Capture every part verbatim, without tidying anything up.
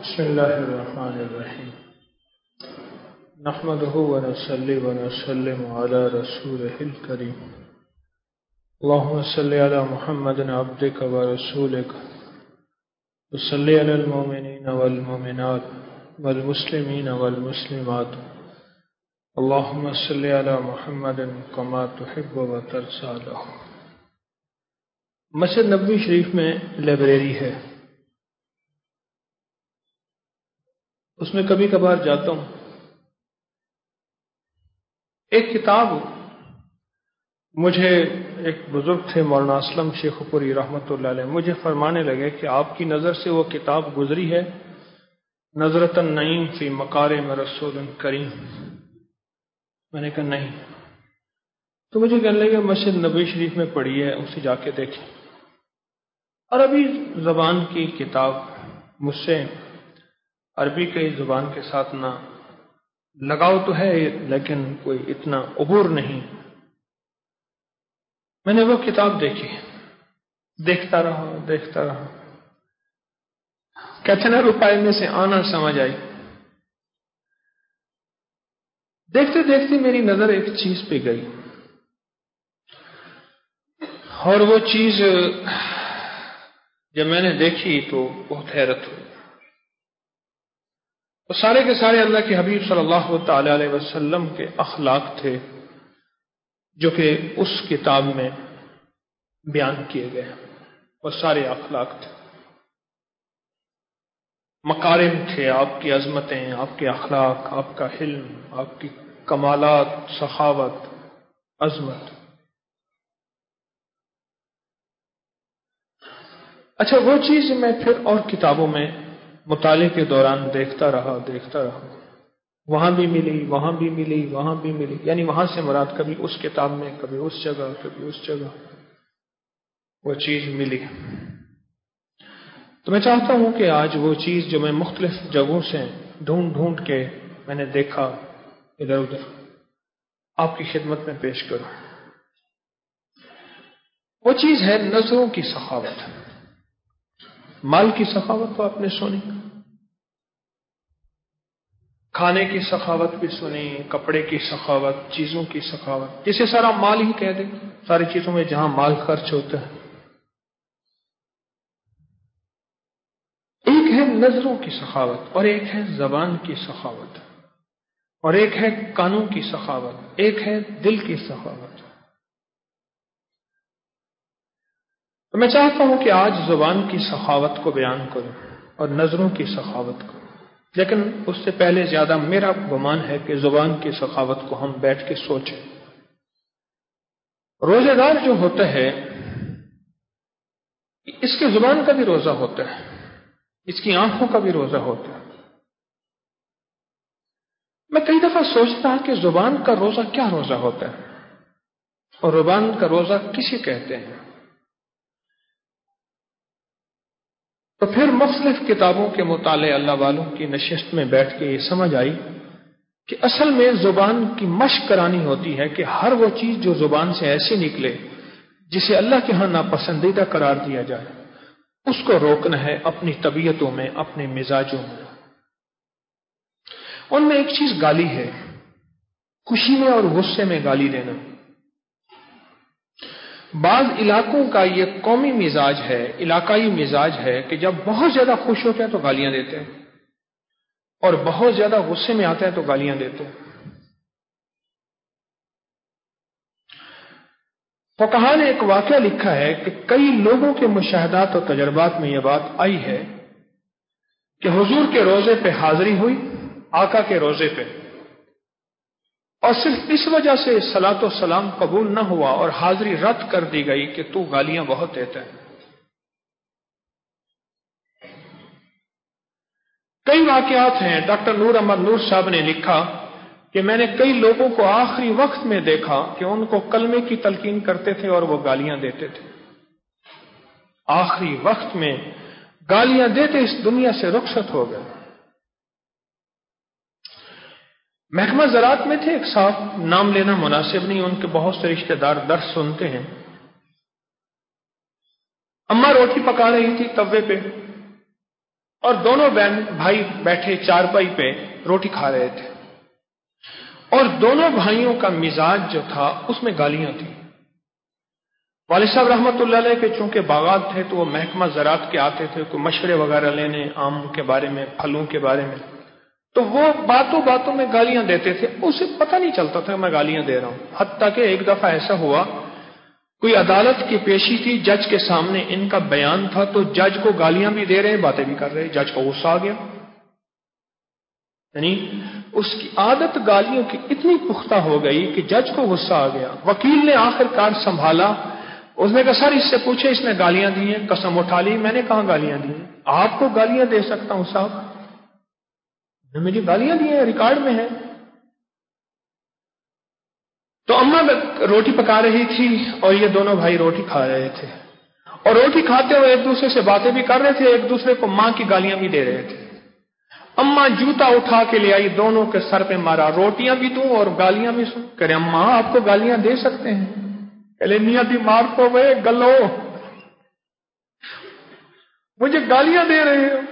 بسم الله الرحمن الرحيم نحمده ونصلي ونسلم على رسوله الكريم اللهم صل على محمد عبدك ورسولك وصل على المؤمنين والمؤمنات والمسلمين والمسلمات اللهم صل على محمد كما تحب وترضى له۔ مسجد نبوی شریف میں لائبریری ہے، اس میں کبھی کبھار جاتا ہوں۔ ایک کتاب مجھے ایک بزرگ تھے مولانا اسلم شیخ پوری رحمۃ اللہ علیہ، مجھے فرمانے لگے کہ آپ کی نظر سے وہ کتاب گزری ہے نظرۃ النعیم فی مکارم رسول کریم۔ میں نے کہا نہیں، تو مجھے کہنے لگے مسجد نبوی شریف میں پڑھی ہے، اسے جا کے دیکھیں۔ عربی زبان کی کتاب، مجھ سے عربی کی زبان کے ساتھ نہ لگاؤ تو ہے لیکن کوئی اتنا عبور نہیں۔ میں نے وہ کتاب دیکھی، دیکھتا رہا دیکھتا رہا کہتے نا روپئے میں سے آنا سمجھ آئی۔ دیکھتے دیکھتے میری نظر ایک چیز پہ گئی، اور وہ چیز جب میں نے دیکھی تو بہت حیرت ہوئی۔ وہ سارے کے سارے اللہ کے حبیب صلی اللہ تعالی علیہ وسلم کے اخلاق تھے جو کہ اس کتاب میں بیان کیے گئے۔ وہ سارے اخلاق تھے، مکارم تھے، آپ کی عظمتیں، آپ کے اخلاق، آپ کا حلم، آپ کی کمالات، سخاوت، عظمت۔ اچھا، وہ چیز میں پھر اور کتابوں میں مطالعے کے دوران دیکھتا رہا دیکھتا رہا وہاں بھی ملی، وہاں بھی ملی، وہاں بھی ملی، یعنی وہاں سے مراد کبھی اس کتاب میں، کبھی اس جگہ، کبھی اس جگہ وہ چیز ملی۔ تو میں چاہتا ہوں کہ آج وہ چیز جو میں مختلف جگہوں سے ڈھونڈ ڈھونڈ کے میں نے دیکھا ادھر ادھر، آپ کی خدمت میں پیش کروں۔ وہ چیز ہے نظروں کی سخاوت۔ مال کی سخاوت تو آپ نے سنی، کھانے کی سخاوت بھی سنی، کپڑے کی سخاوت، چیزوں کی سخاوت، جسے سارا مال ہی کہہ دیں، ساری چیزوں میں جہاں مال خرچ ہوتا ہے۔ ایک ہے نظروں کی سخاوت، اور ایک ہے زبان کی سخاوت، اور ایک ہے کانوں کی سخاوت، ایک ہے دل کی سخاوت۔ تو میں چاہتا ہوں کہ آج زبان کی سخاوت کو بیان کروں اور نظروں کی سخاوت کو، لیکن اس سے پہلے زیادہ میرا گمان ہے کہ زبان کی سخاوت کو ہم بیٹھ کے سوچیں۔ روزے دار جو ہوتا ہے اس کے زبان کا بھی روزہ ہوتا ہے، اس کی آنکھوں کا بھی روزہ ہوتا ہے۔ میں کئی دفعہ سوچتا ہوں کہ زبان کا روزہ کیا روزہ ہوتا ہے اور زبان کا روزہ کسے کہتے ہیں؟ تو پھر مختلف کتابوں کے مطالعے اللہ والوں کی نشست میں بیٹھ کے یہ سمجھ آئی کہ اصل میں زبان کی مشق کرانی ہوتی ہے کہ ہر وہ چیز جو زبان سے ایسے نکلے جسے اللہ کے ہاں ناپسندیدہ قرار دیا جائے، اس کو روکنا ہے اپنی طبیعتوں میں، اپنے مزاجوں میں۔ ان میں ایک چیز گالی ہے، خوشی میں اور غصے میں گالی دینا۔ بعض علاقوں کا یہ قومی مزاج ہے، علاقائی مزاج ہے کہ جب بہت زیادہ خوش ہوتے ہیں تو گالیاں دیتے ہیں، اور بہت زیادہ غصے میں آتے ہیں تو گالیاں دیتے ہیں۔ فقہاء نے ایک واقعہ لکھا ہے کہ کئی لوگوں کے مشاہدات اور تجربات میں یہ بات آئی ہے کہ حضور کے روزے پہ حاضری ہوئی، آقا کے روزے پہ، اور صرف اس وجہ سے صلاۃ و سلام قبول نہ ہوا اور حاضری رد کر دی گئی کہ تو گالیاں بہت دیتا ہے۔ کئی واقعات ہیں، ڈاکٹر نور احمد نور صاحب نے لکھا کہ میں نے کئی لوگوں کو آخری وقت میں دیکھا کہ ان کو کلمے کی تلقین کرتے تھے اور وہ گالیاں دیتے تھے، آخری وقت میں گالیاں دیتے اس دنیا سے رخصت ہو گئے۔ محکمہ زراعت میں تھے ایک صاحب، نام لینا مناسب نہیں، ان کے بہت سے رشتہ دار درس سنتے ہیں۔ اماں روٹی پکا رہی تھی توے پہ، اور دونوں بہن بھائی بیٹھے چارپائی پہ روٹی کھا رہے تھے، اور دونوں بھائیوں کا مزاج جو تھا اس میں گالیاں تھیں۔ والد صاحب رحمۃ اللہ علیہ کے چونکہ باغات تھے تو وہ محکمہ زراعت کے آتے تھے کوئی مشورے وغیرہ لینے آم کے بارے میں، پھلوں کے بارے میں، تو وہ باتوں باتوں میں گالیاں دیتے تھے، اسے پتہ نہیں چلتا تھا میں گالیاں دے رہا ہوں۔ حتیٰ کہ ایک دفعہ ایسا ہوا، کوئی عدالت کی پیشی تھی، جج کے سامنے ان کا بیان تھا، تو جج کو گالیاں بھی دے رہے ہیں، باتیں بھی کر رہے ہیں، جج کو غصہ آ گیا۔ یعنی اس کی عادت گالیوں کی اتنی پختہ ہو گئی کہ جج کو غصہ آ گیا۔ وکیل نے آخر کار سنبھالا، اس نے کہا سر اس سے پوچھے اس نے گالیاں دی ہیں، قسم اٹھا لی، میں نے کہاں گالیاں دی ہیں؟ آپ کو گالیاں دے سکتا ہوں صاحب؟ نے مجھے گالیاں دی ہیں، ریکارڈ میں ہے۔ تو اماں روٹی پکا رہی تھی اور یہ دونوں بھائی روٹی کھا رہے تھے، اور روٹی کھاتے ہوئے ایک دوسرے سے باتیں بھی کر رہے تھے، ایک دوسرے کو ماں کی گالیاں بھی دے رہے تھے۔ اماں جوتا اٹھا کے لے آئی، دونوں کے سر پہ مارا، روٹیاں بھی دوں اور گالیاں بھی سن۔ کہہ رہے اماں آپ کو گالیاں دے سکتے ہیں؟ کہہ لے میاں دی مار کو وہ گلو، مجھے گالیاں دے رہے ہو۔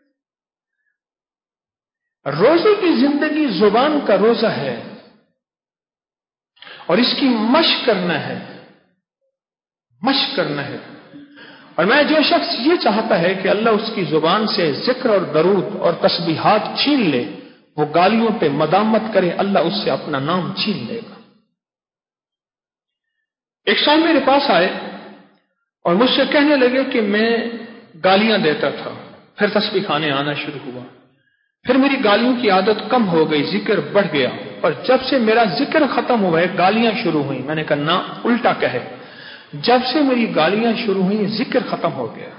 روزے کی زندگی زبان کا روزہ ہے اور اس کی مشق کرنا ہے، مشق کرنا ہے۔ اور میں جو شخص یہ چاہتا ہے کہ اللہ اس کی زبان سے ذکر اور درود اور تسبیحات چھین لے، وہ گالیوں پہ مدامت کرے، اللہ اس سے اپنا نام چھین لے گا۔ ایک شام میرے پاس آئے اور مجھ سے کہنے لگے کہ میں گالیاں دیتا تھا، پھر تسبیح کھانے آنا شروع ہوا، پھر میری گالیوں کی عادت کم ہو گئی، ذکر بڑھ گیا، اور جب سے میرا ذکر ختم ہوا ہے گالیاں شروع ہوئیں۔ میں نے کہا نہ، الٹا کہے، جب سے میری گالیاں شروع ہوئیں ذکر ختم ہو گیا۔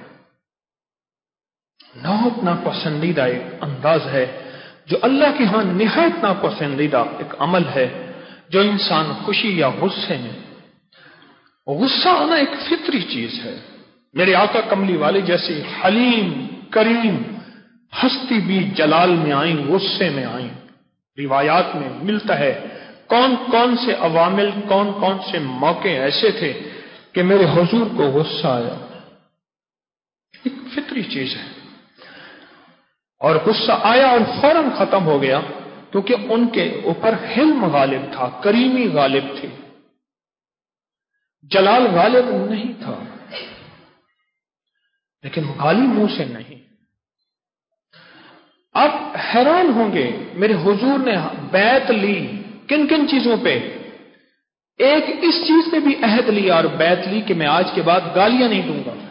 نہایت ناپسندیدہ ایک انداز ہے جو اللہ کے ہاں نہایت ناپسندیدہ ایک عمل ہے، جو انسان خوشی یا غصے میں، غصہ آنا ایک فطری چیز ہے۔ میرے آقا کملی والے جیسے حلیم کریم ہستی بھی جلال میں آئیں، غصے میں آئیں۔ روایات میں ملتا ہے کون کون سے عوامل، کون کون سے موقع ایسے تھے کہ میرے حضور کو غصہ آیا۔ ایک فطری چیز ہے، اور غصہ آیا اور فوراً ختم ہو گیا، کیونکہ ان کے اوپر حلم غالب تھا، کریمی غالب تھی، جلال غالب نہیں تھا، لیکن گالی منہ سے نہیں۔ آپ حیران ہوں گے میرے حضور نے بیعت لی کن کن چیزوں پہ؟ ایک اس چیز پہ بھی عہد لیا اور بیعت لی کہ میں آج کے بعد گالیاں نہیں دوں گا۔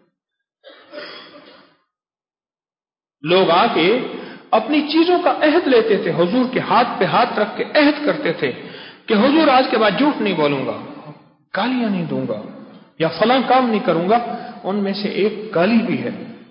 لوگ آ کے اپنی چیزوں کا عہد لیتے تھے، حضور کے ہاتھ پہ ہاتھ رکھ کے عہد کرتے تھے کہ حضور آج کے بعد جھوٹ نہیں بولوں گا، گالیاں نہیں دوں گا، یا فلاں کام نہیں کروں گا۔ ان میں سے ایک گالی بھی ہے۔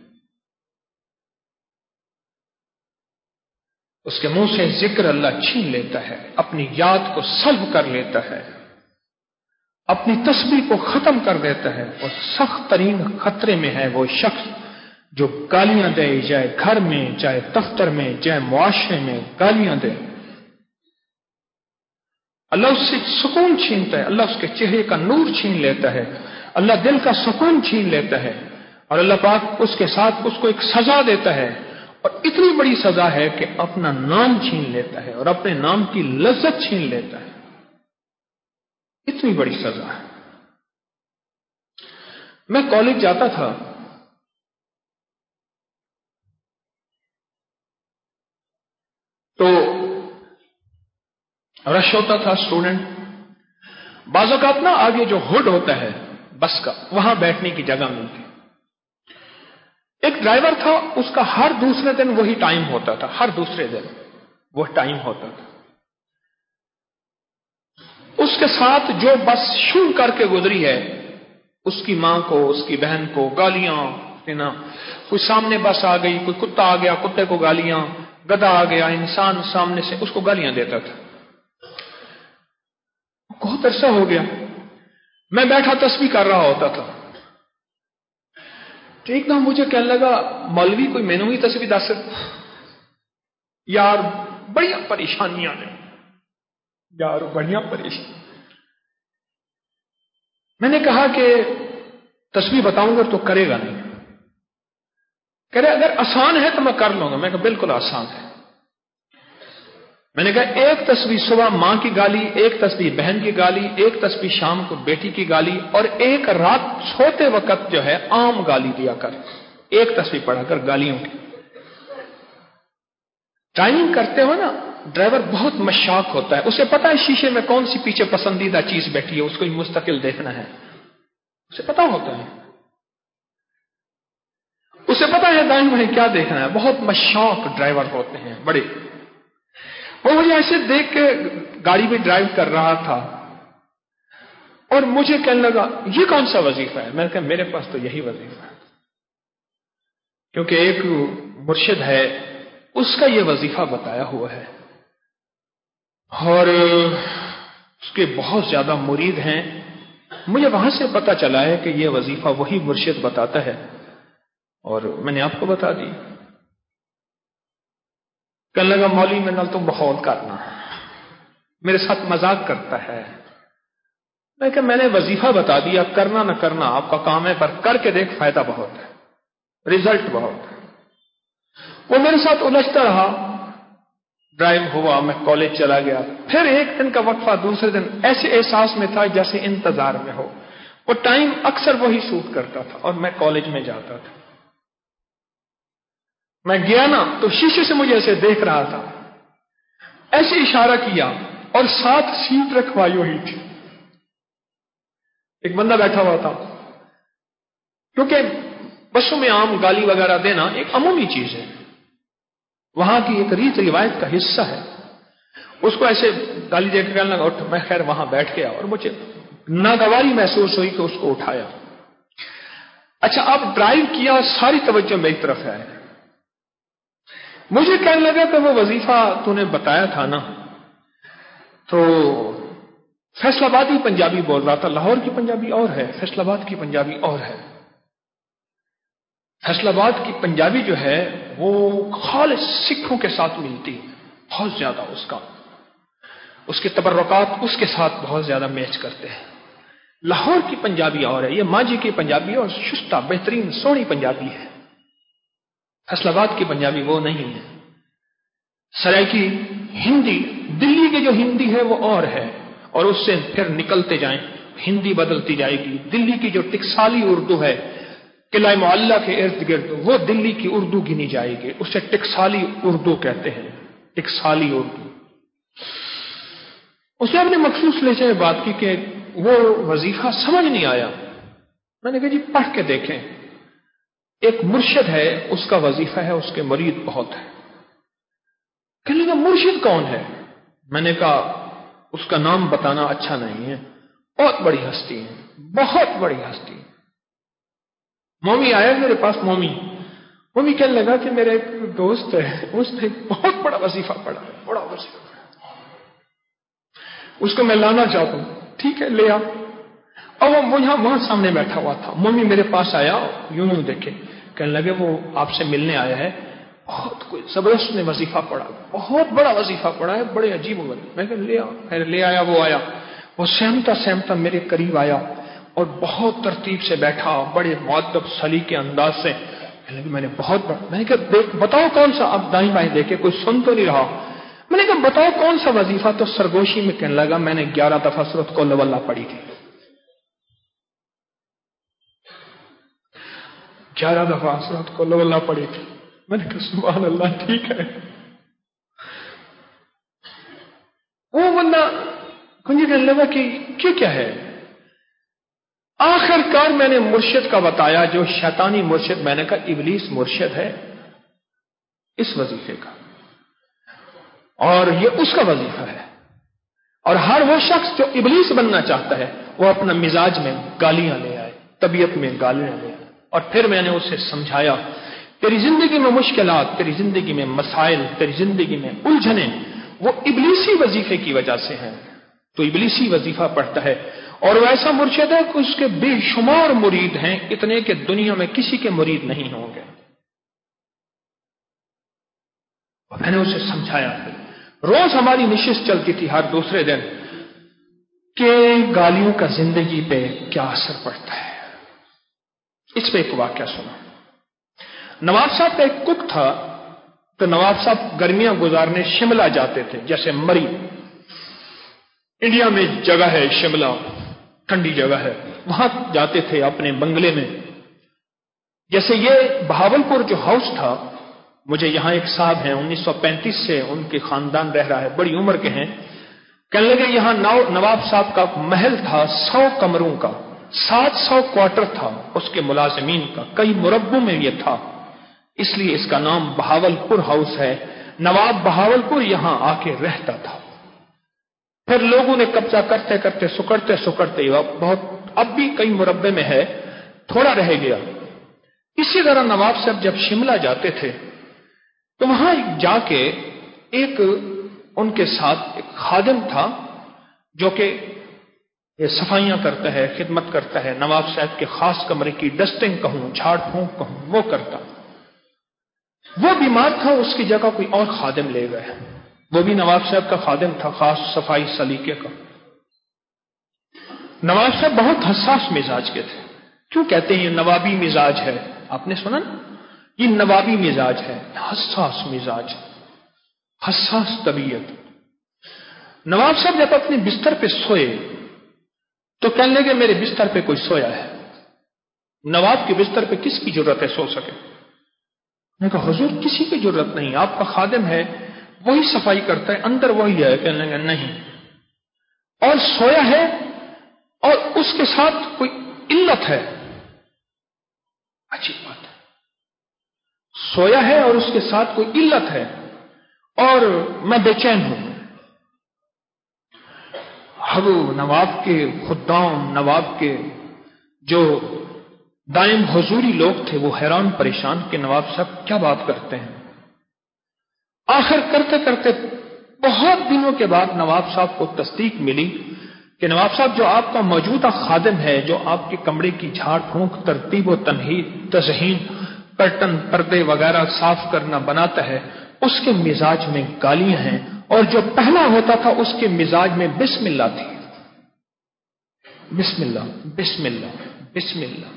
اس کے منہ سے ذکر اللہ چھین لیتا ہے، اپنی یاد کو سلب کر لیتا ہے، اپنی تسبیح کو ختم کر دیتا ہے، اور سخت ترین خطرے میں ہے وہ شخص جو گالیاں دے، چاہے گھر میں، چاہے دفتر میں، چاہے معاشرے میں گالیاں دے۔ اللہ اس سے سکون چھینتا ہے، اللہ اس کے چہرے کا نور چھین لیتا ہے، اللہ دل کا سکون چھین لیتا ہے، اور اللہ پاک اس کے ساتھ اس کو ایک سزا دیتا ہے، اور اتنی بڑی سزا ہے کہ اپنا نام چھین لیتا ہے اور اپنے نام کی لذت چھین لیتا ہے۔ اتنی بڑی سزا ہے۔ میں کالج جاتا تھا، تو رش ہوتا تھا، اسٹوڈنٹ، بعض اوقات نا آگے جو ہوڈ ہوتا ہے بس کا، وہاں بیٹھنے کی جگہ ملتی۔ ایک ڈرائیور تھا، اس کا ہر دوسرے دن وہی ٹائم ہوتا تھا، ہر دوسرے دن وہ ٹائم ہوتا تھا۔ اس کے ساتھ جو بس شو کر کے گزری ہے، اس کی ماں کو، اس کی بہن کو گالیاں دینا، کوئی سامنے بس آ گئی، کوئی کتا آ گیا، کتے کو گالیاں، گدھا آ گیا، انسان سامنے سے اس کو گالیاں دیتا تھا۔ بہت عرصہ ہو گیا، میں بیٹھا تسبیح کر رہا ہوتا تھا، تو ایک دم مجھے کہنے لگا مولوی کوئی مینو ہی تسبیح دس یار، بڑی پریشانیاں نے یار، بڑھیا پریشانی۔ میں نے کہا کہ تسبیح بتاؤں گا تو کرے گا نہیں، کہہ رہے اگر آسان ہے تو میں کر لوں گا. میں کہا بالکل آسان ہے. میں نے کہا ایک تسبیح صبح ماں کی گالی، ایک تسبیح بہن کی گالی، ایک تسبیح شام کو بیٹی کی گالی، اور ایک رات سوتے وقت جو ہے عام گالی دیا کر. ایک تسبیح پڑھا کر گالیوں کی. ڈرائیونگ کرتے ہو نا، ڈرائیور بہت مشاق ہوتا ہے، اسے پتا ہے شیشے میں کون سی پیچھے پسندیدہ چیز بیٹھی ہے، اس کو مستقل دیکھنا ہے، اسے پتا ہوتا ہے. اسے پتا ہے دائیں بائیں کیا دیکھنا ہے. بہت مشاق ڈرائیور ہوتے ہیں بڑے. وہ مجھے ایسے دیکھ کے گاڑی بھی ڈرائیو کر رہا تھا اور مجھے کہنے لگا یہ کون سا وظیفہ ہے؟ میں نے کہا میرے پاس تو یہی وظیفہ ہے. کیونکہ ایک مرشد ہے، اس کا یہ وظیفہ بتایا ہوا ہے اور اس کے بہت زیادہ مرید ہیں. مجھے وہاں سے پتا چلا ہے کہ یہ وظیفہ وہی مرشد بتاتا ہے اور میں نے آپ کو بتا دی. کہنے لگا مولوی میں نال تو بہت کرنا، میرے ساتھ مذاق کرتا ہے. میں کہ میں نے وظیفہ بتا دیا، کرنا نہ کرنا آپ کا کام ہے، پر کر کے دیکھ، فائدہ بہت ہے، رزلٹ بہت ہے. وہ میرے ساتھ الجھتا رہا. ڈرائیو ہوا، میں کالج چلا گیا. پھر ایک دن کا وقفہ، دوسرے دن ایسے احساس میں تھا جیسے انتظار میں ہو. وہ ٹائم اکثر وہی سوٹ کرتا تھا اور میں کالج میں جاتا تھا. میں گیا نا تو شیشے سے مجھے ایسے دیکھ رہا تھا، ایسے اشارہ کیا اور ساتھ سیٹ رکھوائی ہوئی تھی. ایک بندہ بیٹھا ہوا تھا. کیونکہ بسوں میں عام گالی وغیرہ دینا ایک عمومی چیز ہے، وہاں کی ایک ریت روایت کا حصہ ہے. اس کو ایسے گالی دے کے کہنے لگا اٹھ. میں خیر وہاں بیٹھ گیا اور مجھے ناگواری محسوس ہوئی کہ اس کو اٹھایا. اچھا اب ڈرائیو کیا، ساری توجہ میری طرف ہے. مجھے کہنے لگا کہ وہ وظیفہ تو نے بتایا تھا نا، تو فیصل آبادی پنجابی بول رہا تھا. لاہور کی پنجابی اور ہے، فیصل آباد کی پنجابی اور ہے. فیصل آباد کی پنجابی جو ہے وہ خالص سکھوں کے ساتھ ملتی ہے، بہت زیادہ اس کا اس کے تبرکات اس کے ساتھ بہت زیادہ میچ کرتے ہیں. لاہور کی پنجابی اور ہے، یہ ماجی کی پنجابی اور شستہ بہترین سونی پنجابی ہے. فیصل آباد کی پنجابی وہ نہیں ہے. سرائکی ہندی، دلی کی جو ہندی ہے وہ اور ہے، اور اس سے پھر نکلتے جائیں ہندی بدلتی جائے گی. دلی کی جو ٹکسالی اردو ہے قلعہ معلیٰ کے ارد گرد، وہ دلی کی اردو گنی جائے گی، اسے ٹکسالی اردو کہتے ہیں. ٹکسالی اردو. اس نے اپنے مخصوص لہجے میں بات کی کہ وہ وظیفہ سمجھ نہیں آیا. میں نے کہا جی پڑھ کے دیکھیں. ایک مرشد ہے، اس کا وظیفہ ہے، اس کے مرید بہت ہے. کہنے لگا مرشد کون ہے؟ میں نے کہا اس کا نام بتانا اچھا نہیں ہے، بہت بڑی ہستی ہے، بہت بڑی ہستی. مومی آیا میرے پاس. مومی مومی کہنے لگا کہ میرا ایک دوست ہے، اس نے بہت بڑا وظیفہ پڑھا ہے، بڑا وظیفہ، اس کو میں لانا چاہتا ہوں. ٹھیک ہے لے آ. اور وہ یہاں وہاں سامنے بیٹھا ہوا تھا. مومی میرے پاس آیا، یوں یوں دیکھے، کہنے لگے وہ آپ سے ملنے آیا ہے، بہت کوئی زبردست نے وظیفہ پڑھا، بہت بڑا وظیفہ پڑھا ہے، بڑے عجیب ہو گئے. میں کہ لے آ. پھر لے آیا. وہ آیا، وہ سہمتا سہمتا میرے قریب آیا اور بہت ترتیب سے بیٹھا، بڑے مؤدب سلیقے کے انداز سے. میں نے بہت بڑا میں نے کہا بتاؤ کون سا. اب دائیں بائیں دیکھے کوئی سن تو نہیں رہا. میں نے کہا بتاؤ کون سا وظیفہ. تو سرگوشی میں کہنے لگا میں نے گیارہ دفعہ سورۃ قل ہو اللہ پڑھی تھی. گیارہ دفعہ سورۃ قل ہو اللہ پڑھی تھی. میں نے کہا سبحان اللہ. ٹھیک ہے. وہ بندہ کنجی کہنے لگا کہ کیوں کیا ہے. آخر کار میں نے مرشد کا بتایا، جو شیطانی مرشد، میں نے کہا ابلیس مرشد ہے اس وظیفے کا، اور یہ اس کا وظیفہ ہے. اور ہر وہ شخص جو ابلیس بننا چاہتا ہے وہ اپنا مزاج میں گالیاں لے آئے، طبیعت میں گالیاں لے آئے. اور پھر میں نے اسے سمجھایا تیری زندگی میں مشکلات، تیری زندگی میں مسائل، تیری زندگی میں الجھنیں وہ ابلیسی وظیفے کی وجہ سے ہیں. تو ابلیسی وظیفہ پڑھتا ہے. اور وہ ایسا مرشد ہے کہ اس کے بے شمار مرید ہیں، اتنے کہ دنیا میں کسی کے مرید نہیں ہوں گے. اور میں نے اسے سمجھایا. روز ہماری نشست چلتی تھی ہر دوسرے دن کہ گالیوں کا زندگی پہ کیا اثر پڑتا ہے. اس پہ ایک واقعہ سنا. نواب صاحب کا ایک کک تھا، تو نواب صاحب گرمیاں گزارنے شملہ جاتے تھے، جیسے مری انڈیا میں جگہ ہے، شملہ ٹھنڈی جگہ ہے، وہاں جاتے تھے اپنے بنگلے میں۔ جیسے یہ بہاولپور جو ہاؤس تھا، مجھے یہاں ایک صاحب ہیں انیس سو پینتیس سے ان کے خاندان رہ رہا ہے، بڑی عمر کے ہیں، کہنے لگے یہاں نواب صاحب کا محل تھا سو کمروں کا، سات سو کوارٹر تھا اس کے ملازمین کا، کئی مربوں میں یہ تھا، اس لیے اس کا نام بہاولپور ہاؤس ہے۔ نواب بہاولپور یہاں آ کے رہتا تھا۔ پھر لوگوں نے قبضہ کرتے کرتے سکڑتے سکڑتے بہت، اب بھی کئی مربے میں ہے، تھوڑا رہ گیا۔ اسی طرح نواب صاحب جب شملہ جاتے تھے تو وہاں جا کے ایک ان کے ساتھ ایک خادم تھا جو کہ یہ صفائیاں کرتا ہے، خدمت کرتا ہے، نواب صاحب کے خاص کمرے کی ڈسٹنگ کہوں، جھاڑ پھونک کہوں، وہ کرتا۔ وہ بیمار تھا، اس کی جگہ کوئی اور خادم لے گئے، وہ بھی نواب صاحب کا خادم تھا، خاص صفائی سلیقے کا۔ نواب صاحب بہت حساس مزاج کے تھے۔ کیوں کہتے ہیں یہ نوابی مزاج ہے؟ آپ نے سنا نا، یہ نوابی مزاج ہے، حساس مزاج، حساس طبیعت۔ نواب صاحب جب اپنے بستر پہ سوئے تو کہنے لگے میرے بستر پہ کوئی سویا ہے۔ نواب کے بستر پہ کس کی ضرورت ہے سو سکے؟ میں نے کہا حضور کسی کی ضرورت نہیں، آپ کا خادم ہے، وہی صفائی کرتا ہے، اندر وہی ہے۔ کہنے لگے نہیں، اور سویا ہے اور اس کے ساتھ کوئی علت ہے۔ عجیب بات ہے، سویا ہے اور اس کے ساتھ کوئی علت ہے اور میں بے چین ہوں۔ اب نواب کے خدام، نواب کے جو دائم حضوری لوگ تھے وہ حیران پریشان کہ نواب صاحب کیا بات کرتے ہیں۔ آخر کرتے کرتے بہت دنوں کے بعد نواب صاحب کو تصدیق ملی کہ نواب صاحب جو آپ کا موجودہ خادم ہے، جو آپ کے کمرے کی جھاڑ پھونک، ترتیب و تنہید، تزئین، کرٹن، پردے وغیرہ صاف کرنا بناتا ہے، اس کے مزاج میں گالیاں ہیں، اور جو پہلا ہوتا تھا اس کے مزاج میں بسم اللہ تھی۔ بسم اللہ، بسم اللہ، بسم اللہ۔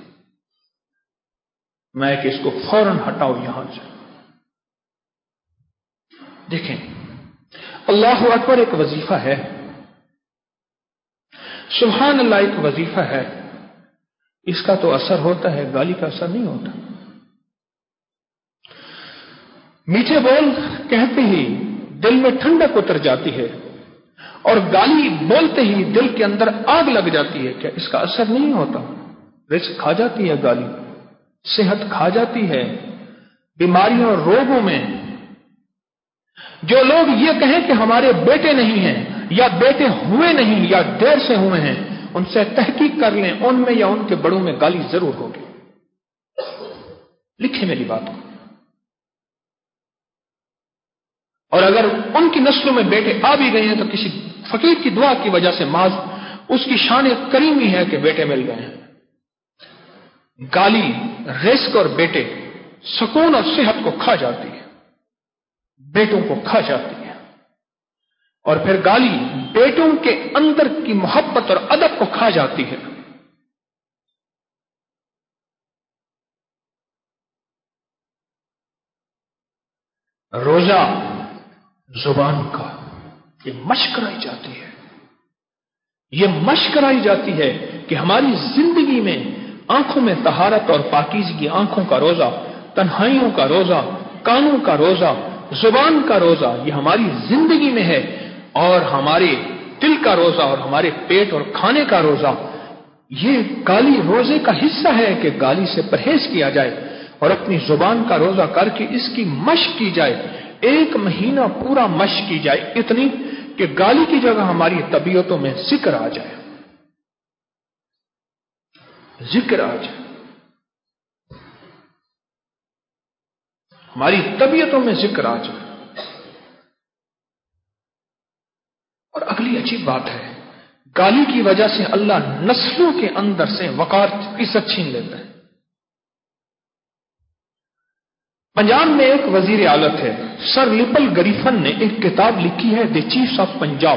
میں کہ اس کو فوراً ہٹاؤ یہاں سے۔ دیکھیں، اللہ اکبر ایک وظیفہ ہے، سبحان اللہ ایک وظیفہ ہے، اس کا تو اثر ہوتا ہے، گالی کا اثر نہیں ہوتا۔ میٹھے بول کہتے ہی دل میں ٹھنڈک اتر جاتی ہے، اور گالی بولتے ہی دل کے اندر آگ لگ جاتی ہے۔ کیا اس کا اثر نہیں ہوتا؟ رزق کھا جاتی ہے گالی، صحت کھا جاتی ہے، بیماریوں اور روگوں میں۔ جو لوگ یہ کہیں کہ ہمارے بیٹے نہیں ہیں، یا بیٹے ہوئے نہیں، یا دیر سے ہوئے ہیں، ان سے تحقیق کر لیں، ان میں یا ان کے بڑوں میں گالی ضرور ہوگی۔ لکھیں میری بات کو۔ اور اگر ان کی نسلوں میں بیٹے آ بھی گئے ہیں تو کسی فقیر کی دعا کی وجہ سے معاذ اس کی شان کریمی ہے کہ بیٹے مل گئے ہیں۔ گالی، رزق اور بیٹے سکون اور صحت کو کھا جاتی ہے، بیٹوں کو کھا جاتی ہے، اور پھر گالی بیٹوں کے اندر کی محبت اور ادب کو کھا جاتی ہے۔ روزہ زبان کا یہ مشق کرائی جاتی ہے، یہ مشق کرائی جاتی ہے کہ ہماری زندگی میں آنکھوں میں طہارت اور پاکیزگی، آنکھوں کا روزہ، تنہائیوں کا روزہ، کانوں کا روزہ، زبان کا روزہ، یہ ہماری زندگی میں ہے، اور ہمارے دل کا روزہ اور ہمارے پیٹ اور کھانے کا روزہ، یہ گالی روزے کا حصہ ہے کہ گالی سے پرہیز کیا جائے اور اپنی زبان کا روزہ کر کے اس کی مشق کی جائے، ایک مہینہ پورا مشق کی جائے، اتنی کہ گالی کی جگہ ہماری طبیعتوں میں ذکر آ جائے، ذکر آ جائے، ہماری طبیعتوں میں ذکر آ جائے۔ اور اگلی عجیب بات ہے، گالی کی وجہ سے اللہ نسلوں کے اندر سے وقار، عزت چھین لیتا ہے۔ پنجاب میں ایک وزیر اعلیٰ تھے، سر لپل گریفن نے ایک کتاب لکھی ہے، دی چیفز آف پنجاب۔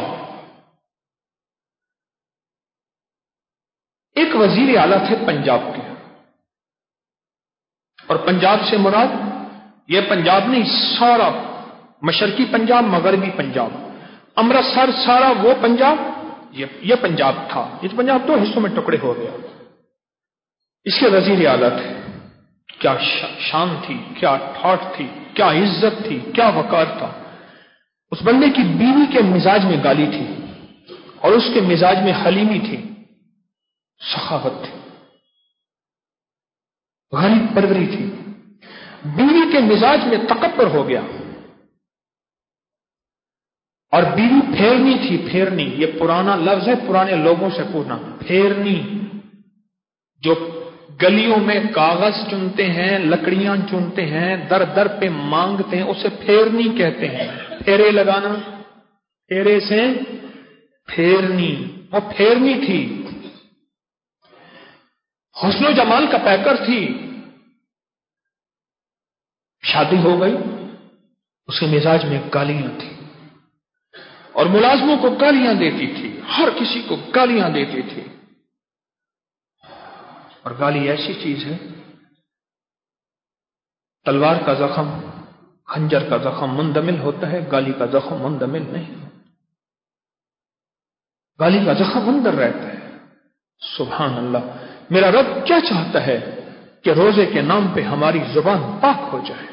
ایک وزیر اعلیٰ تھے پنجاب کے، اور پنجاب سے مراد یہ پنجاب نہیں، سارا مشرقی پنجاب، مغربی پنجاب، امرتسر، سارا وہ پنجاب، یہ پنجاب تھا۔ یہ پنجاب دو حصوں میں ٹکڑے ہو گیا۔ اس کے وزیر اعلیٰ تھے، کیا شان تھی، کیا ٹھاٹ تھی، کیا عزت تھی، کیا وقار تھا۔ اس بندے کی بیوی کے مزاج میں گالی تھی اور اس کے مزاج میں حلیمی تھی، سخاوت تھی، غریب پروری تھی۔ بیوی کے مزاج میں تکبر ہو گیا اور بیوی پھیرنی تھی، پھیرنی، یہ پرانا لفظ ہے، پرانے لوگوں سے پوچھنا، پھیرنی، جو گلیوں میں کاغذ چنتے ہیں، لکڑیاں چنتے ہیں، در در پہ مانگتے ہیں، اسے پھیرنی کہتے ہیں۔ پھیرے لگانا، پھیرے سے پھیرنی، وہ پھیرنی تھی، حسن و جمال کا پیکر تھی۔ شادی ہو گئی، اس کے مزاج میں گالیاں تھی اور ملازموں کو گالیاں دیتی تھی، ہر کسی کو گالیاں دیتی تھی۔ اور گالی ایسی چیز ہے، تلوار کا زخم، خنجر کا زخم مندمل ہوتا ہے، گالی کا زخم مندمل نہیں، گالی کا زخم اندر رہتا ہے۔ سبحان اللہ، میرا رب کیا چاہتا ہے کہ روزے کے نام پہ ہماری زبان پاک ہو جائے۔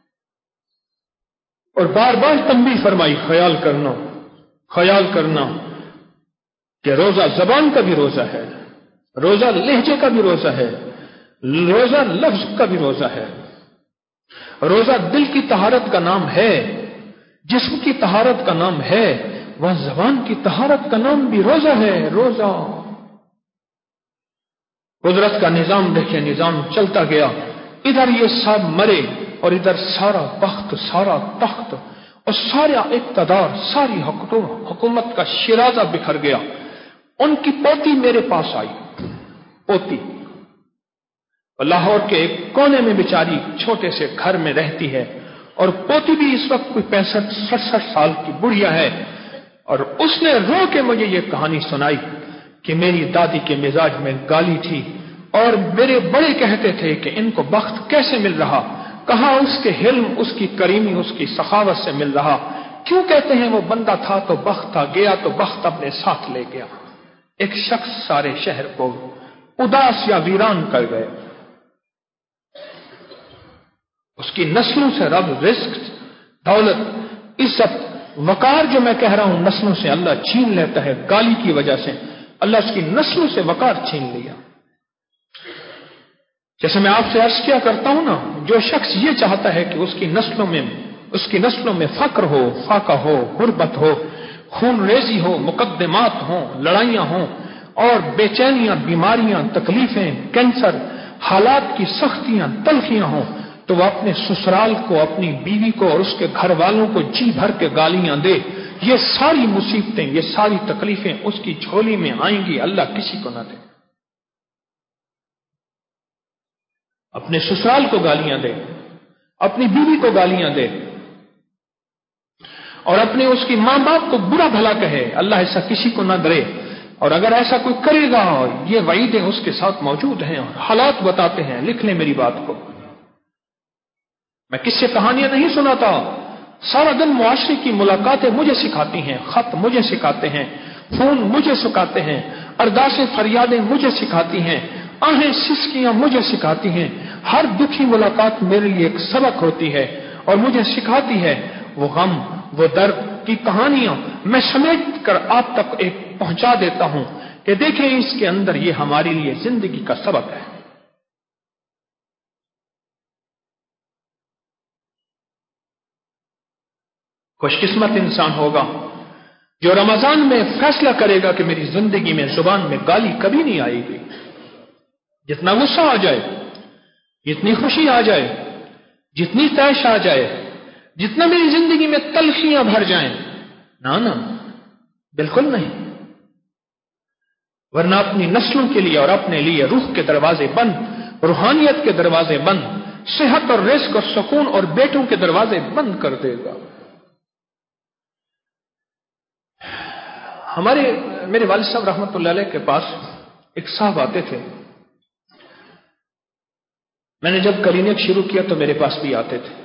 اور بار بار تنبیہ فرمائی، خیال کرنا، خیال کرنا کہ روزہ زبان کا بھی روزہ ہے، روزہ لہجے کا بھی روزہ ہے، روزہ لفظ کا بھی روزہ ہے۔ روزہ دل کی طہارت کا نام ہے، جسم کی طہارت کا نام ہے، وہ زبان کی طہارت کا نام بھی روزہ ہے۔ روزہ قدرت کا نظام دیکھیں، نظام چلتا گیا، ادھر یہ سب مرے اور ادھر سارا بخت، سارا تخت اور سارا اقتدار، ساری حکومت کا شیرازہ بکھر گیا۔ ان کی پوتی میرے پاس آئی، پوتی لاہور کے ایک کونے میں بیچاری چھوٹے سے گھر میں رہتی ہے، اور پوتی بھی اس وقت کوئی پینسٹھ سڑسٹھ سال کی بڑھیا ہے، اور اس نے رو کے مجھے یہ کہانی سنائی کہ میری دادی کے مزاج میں گالی تھی اور میرے بڑے کہتے تھے کہ ان کو بخت کیسے مل رہا، کہاں اس کے حلم، اس کی کریمی، اس کی سخاوت سے مل رہا۔ کیوں کہتے ہیں وہ بندہ تھا تو بخت تھا، گیا تو بخت اپنے ساتھ لے گیا۔ ایک شخص سارے شہر کو اداس یا ویران کر گئے، اس کی نسلوں سے رب رزق، دولت، عزت، وقار جو میں کہہ رہا ہوں نسلوں سے اللہ چھین لیتا ہے۔ گالی کی وجہ سے اللہ اس کی نسلوں سے وقار چھین لیا۔ جیسے میں آپ سے عرض کیا کرتا ہوں نا، جو شخص یہ چاہتا ہے کہ اس کی نسلوں میں اس کی نسلوں میں فقر ہو، فاقہ ہو، غربت ہو، خون ریزی ہو، مقدمات ہوں، لڑائیاں ہوں اور بے چینیاں، بیماریاں، تکلیفیں، کینسر، حالات کی سختیاں، تلخیاں ہوں، تو وہ اپنے سسرال کو، اپنی بیوی کو اور اس کے گھر والوں کو جی بھر کے گالیاں دے، یہ ساری مصیبتیں، یہ ساری تکلیفیں اس کی جھولی میں آئیں گی، اللہ کسی کو نہ دے۔ اپنے سسرال کو گالیاں دے، اپنی بیوی کو گالیاں دے اور اپنے اس کی ماں باپ کو برا بھلا کہے، اللہ ایسا کسی کو نہ درے۔ اور اگر ایسا کوئی کرے گا، یہ وعیدیں اس کے ساتھ موجود ہیں اور حالات بتاتے ہیں، لکھ لیں میری بات کو۔ میں کس سے کہانیاں نہیں سناتا، سارا دن معاشرے کی ملاقاتیں مجھے سکھاتی ہیں، خط مجھے سکھاتے ہیں، فون مجھے سکھاتے ہیں، ارداسیں فریادیں مجھے سکھاتی ہیں، آہیں سسکیاں مجھے سکھاتی ہیں۔ ہر دکھی ملاقات میرے لیے ایک سبق ہوتی ہے اور مجھے سکھاتی ہے وہ غم، وہ درد کی کہانیاں میں سمیٹ کر آپ تک ایک پہنچا دیتا ہوں کہ دیکھیں اس کے اندر یہ ہمارے لیے زندگی کا سبق ہے۔ خوش قسمت انسان ہوگا جو رمضان میں فیصلہ کرے گا کہ میری زندگی میں زبان میں گالی کبھی نہیں آئے گی۔ جتنا غصہ آ جائے، جتنی خوشی آ جائے، جتنی طیش آ جائے، جتنا میری زندگی میں تلخیاں بھر جائیں، نہ نہ بالکل نہیں، ورنہ اپنی نسلوں کے لیے اور اپنے لیے روح کے دروازے بند، روحانیت کے دروازے بند، صحت اور رزق اور سکون اور بیٹوں کے دروازے بند کر دے گا۔ ہمارے میرے والد صاحب رحمۃ اللہ علیہ کے پاس ایک صاحب آتے تھے، میں نے جب کلینک شروع کیا تو میرے پاس بھی آتے تھے.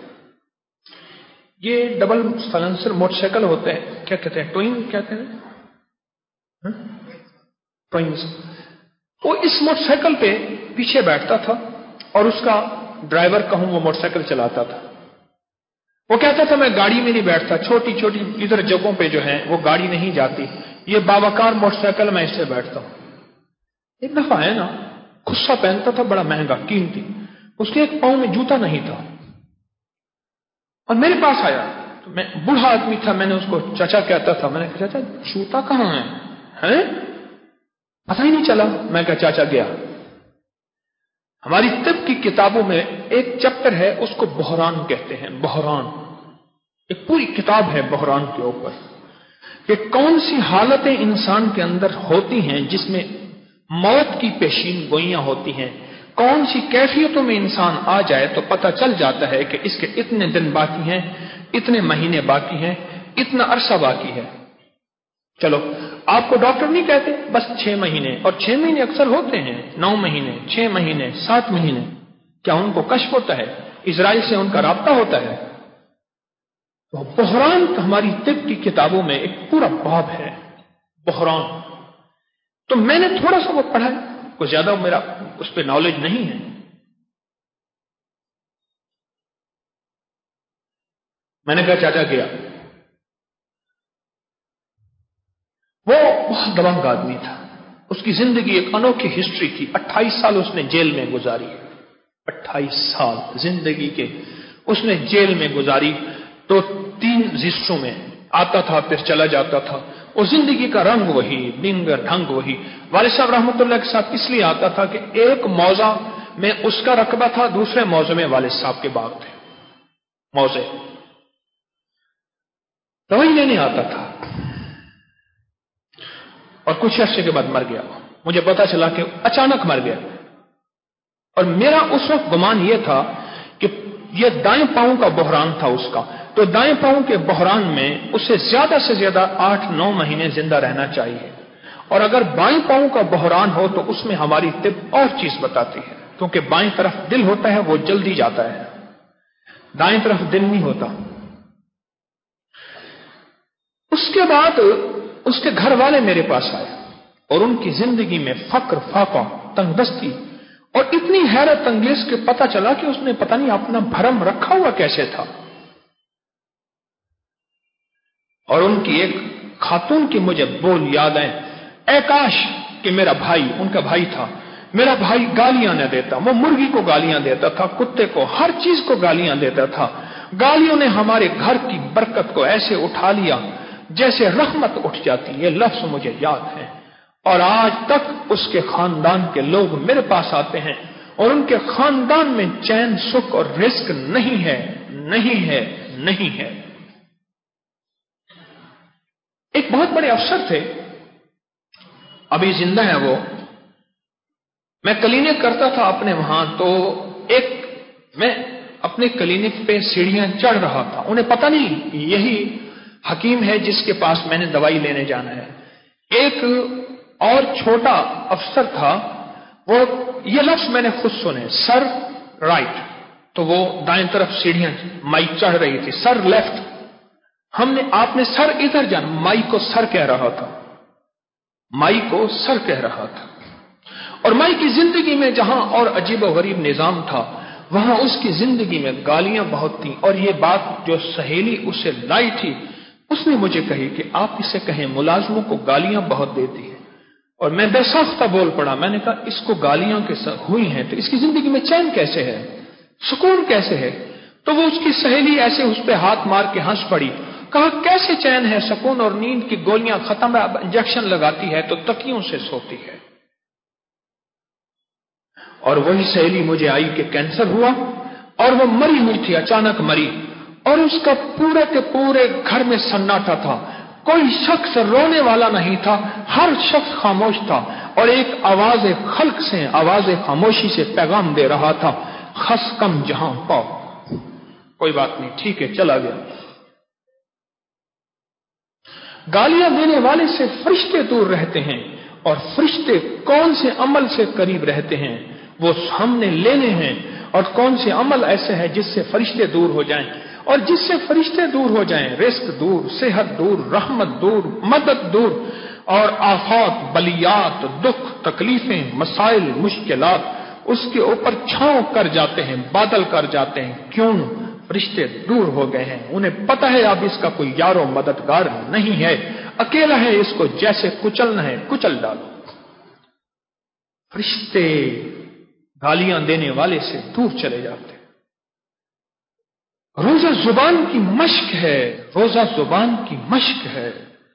یہ ڈبل سائلنسر موٹر سائیکل ہوتے ہیں, کیا کہتے ہیں, ٹوئن کہتے ہیں, ٹوئنز. وہ اس موٹر سائیکل پہ پیچھے بیٹھتا تھا اور اس کا ڈرائیور کہوں وہ موٹر سائیکل چلاتا تھا. وہ کہتا تھا میں گاڑی میں نہیں بیٹھتا, چھوٹی چھوٹی ادھر جگہوں پہ جو ہے وہ گاڑی نہیں جاتی, یہ باوقار موٹر سائیکل میں اس سے بیٹھتا ہوں. ایک دفعہ ہے نا, خصہ پہنتا تھا بڑا مہنگا قیمتی, اس کے ایک پاؤں میں جوتا نہیں تھا اور میرے پاس آیا. تو میں بوڑھا آدمی تھا, میں نے اس کو چچا کہتا تھا, میں نے کہا چچا جوتا کہاں ہے, ہیں پتہ ہی نہیں چلا. میں کہا چاچا گیا. ہماری طب کی کتابوں میں ایک چیپٹر ہے, اس کو بحران کہتے ہیں. بحران ایک پوری کتاب ہے بحران کے اوپر, کہ کون سی حالتیں انسان کے اندر ہوتی ہیں جس میں موت کی پیشین گوئیاں ہوتی ہیں. کون سی کیفیتوں میں انسان آ جائے تو پتہ چل جاتا ہے کہ اس کے اتنے دن باقی ہیں, اتنے مہینے باقی ہیں, اتنا عرصہ باقی ہے. چلو آپ کو ڈاکٹر نہیں کہتے بس چھ مہینے, اور چھ مہینے اکثر ہوتے ہیں, نو مہینے, چھ مہینے, سات مہینے. کیا ان کو کشف ہوتا ہے, اسرائیل سے ان کا رابطہ ہوتا ہے؟ تو بحران ہماری طب کی کتابوں میں ایک پورا باب ہے, بحران. تو میں نے تھوڑا سا وہ پڑھا, کوئی زیادہ میرا اس پہ نالج نہیں ہے. میں نے کہا چاچا گیا. وہ بہت دبنگ آدمی تھا, اس کی زندگی ایک انوکھی ہسٹری تھی. اٹھائیس سال اس نے جیل میں گزاری, اٹھائیس سال زندگی کے اس نے جیل میں گزاری. تو تین حصوں میں آتا تھا پھر چلا جاتا تھا, اور زندگی کا رنگ وہی, ڈنگ ڈھنگ وہی. والد صاحب رحمۃ اللہ کے ساتھ اس لیے آتا تھا کہ ایک موضع میں اس کا رقبہ تھا, دوسرے موضع میں والد صاحب کے باغ تھے. موضع دوائی لینے آتا تھا اور کچھ عرصے کے بعد مر گیا. مجھے پتا چلا کہ اچانک مر گیا, اور میرا اس وقت گمان یہ تھا کہ یہ دائیں پاؤں کا بحران تھا اس کا. تو دائیں پاؤں کے بحران میں اسے زیادہ سے زیادہ آٹھ نو مہینے زندہ رہنا چاہیے, اور اگر بائیں پاؤں کا بحران ہو تو اس میں ہماری طب اور چیز بتاتی ہے, کیونکہ بائیں طرف دل ہوتا ہے وہ جلدی جاتا ہے, دائیں طرف دل نہیں ہوتا. اس کے بعد اس کے گھر والے میرے پاس آئے, اور ان کی زندگی میں فقر, فاقہ, تنگ دستی, اور اتنی حیرت انگیز کہ پتہ چلا کہ اس نے پتہ نہیں اپنا بھرم رکھا ہوا کیسے تھا. اور ان کی ایک خاتون کی مجھے بول یاد آئے, اے کاش کہ میرا بھائی, ان کا بھائی تھا, میرا بھائی گالیاں نہ دیتا. وہ مرغی کو گالیاں دیتا تھا, کتے کو, ہر چیز کو گالیاں دیتا تھا. گالیوں نے ہمارے گھر کی برکت کو ایسے اٹھا لیا جیسے رحمت اٹھ جاتی. یہ لفظ مجھے یاد ہے, اور آج تک اس کے خاندان کے لوگ میرے پاس آتے ہیں, اور ان کے خاندان میں چین, سکھ اور رزق نہیں ہے, نہیں ہے, نہیں ہے. ایک بہت بڑے افسر تھے, ابھی زندہ ہیں وہ. میں کلینک کرتا تھا اپنے وہاں, تو ایک میں اپنے کلینک پہ سیڑھیاں چڑھ رہا تھا. انہیں پتہ نہیں یہی حکیم ہے جس کے پاس میں نے دوائی لینے جانا ہے. ایک اور چھوٹا افسر تھا, وہ یہ لفظ میں نے خود سنے, سر رائٹ, تو وہ دائیں طرف سیڑھیاں مائی چڑھ رہی تھی, سر لیفٹ. ہم نے آپ نے سر ادھر جانا, مائی کو سر کہہ رہا تھا, مائی کو سر کہہ رہا تھا. اور مائی کی زندگی میں جہاں اور عجیب و غریب نظام تھا, وہاں اس کی زندگی میں گالیاں بہت تھیں. اور یہ بات جو سہیلی اسے لائی تھی, اس نے مجھے کہی کہ آپ اسے کہیں ملازموں کو گالیاں بہت دیتی ہے. اور میں بے ساختہ بول پڑا, میں نے کہا اس کو گالیاں کے ہوئی ہیں تو اس کی زندگی میں چین کیسے ہے, سکون کیسے ہے؟ تو وہ اس کی سہیلی ایسے اس پہ ہاتھ مار کے ہنس پڑی. کہا کیسے چین ہے, سکون اور نیند کی گولیاں ختم ہے, اب انجیکشن لگاتی ہے تو تکیوں سے سوتی ہے. اور وہی سہیلی مجھے آئی کہ کینسر ہوا, اور وہ مری ہوئی تھی, اچانک مری, اور اس کا پورے کے پورے گھر میں سناٹا تھا. کوئی شخص رونے والا نہیں تھا, ہر شخص خاموش تھا, اور ایک آواز خلق سے, آواز خاموشی سے پیغام دے رہا تھا, خس کم جہاں پاؤ. کوئی بات نہیں, ٹھیک ہے, چلا گیا. گالیاں دینے والے سے فرشتے دور رہتے ہیں, اور فرشتے کون سے عمل سے قریب رہتے ہیں, وہ ہم نے لینے ہیں. اور کون سے عمل ایسے ہیں جس سے فرشتے دور ہو جائیں، اور جس سے فرشتے دور ہو جائیں رزق دور، صحت دور، رحمت دور، مدد دور، اور آفات، بلیات، دکھ، تکلیفیں، مسائل، مشکلات اس کے اوپر چھاؤں کر جاتے ہیں، بادل کر جاتے ہیں۔ کیوں؟ فرشتے دور ہو گئے ہیں، انہیں پتہ ہے اب اس کا کوئی یار و مددگار نہیں ہے، اکیلا ہے، اس کو جیسے کچلنا ہے کچل ڈالو۔ فرشتے گالیاں دینے والے سے دور چلے جاتے ہیں۔ روزہ زبان کی مشق ہے، روزہ زبان کی مشق ہے،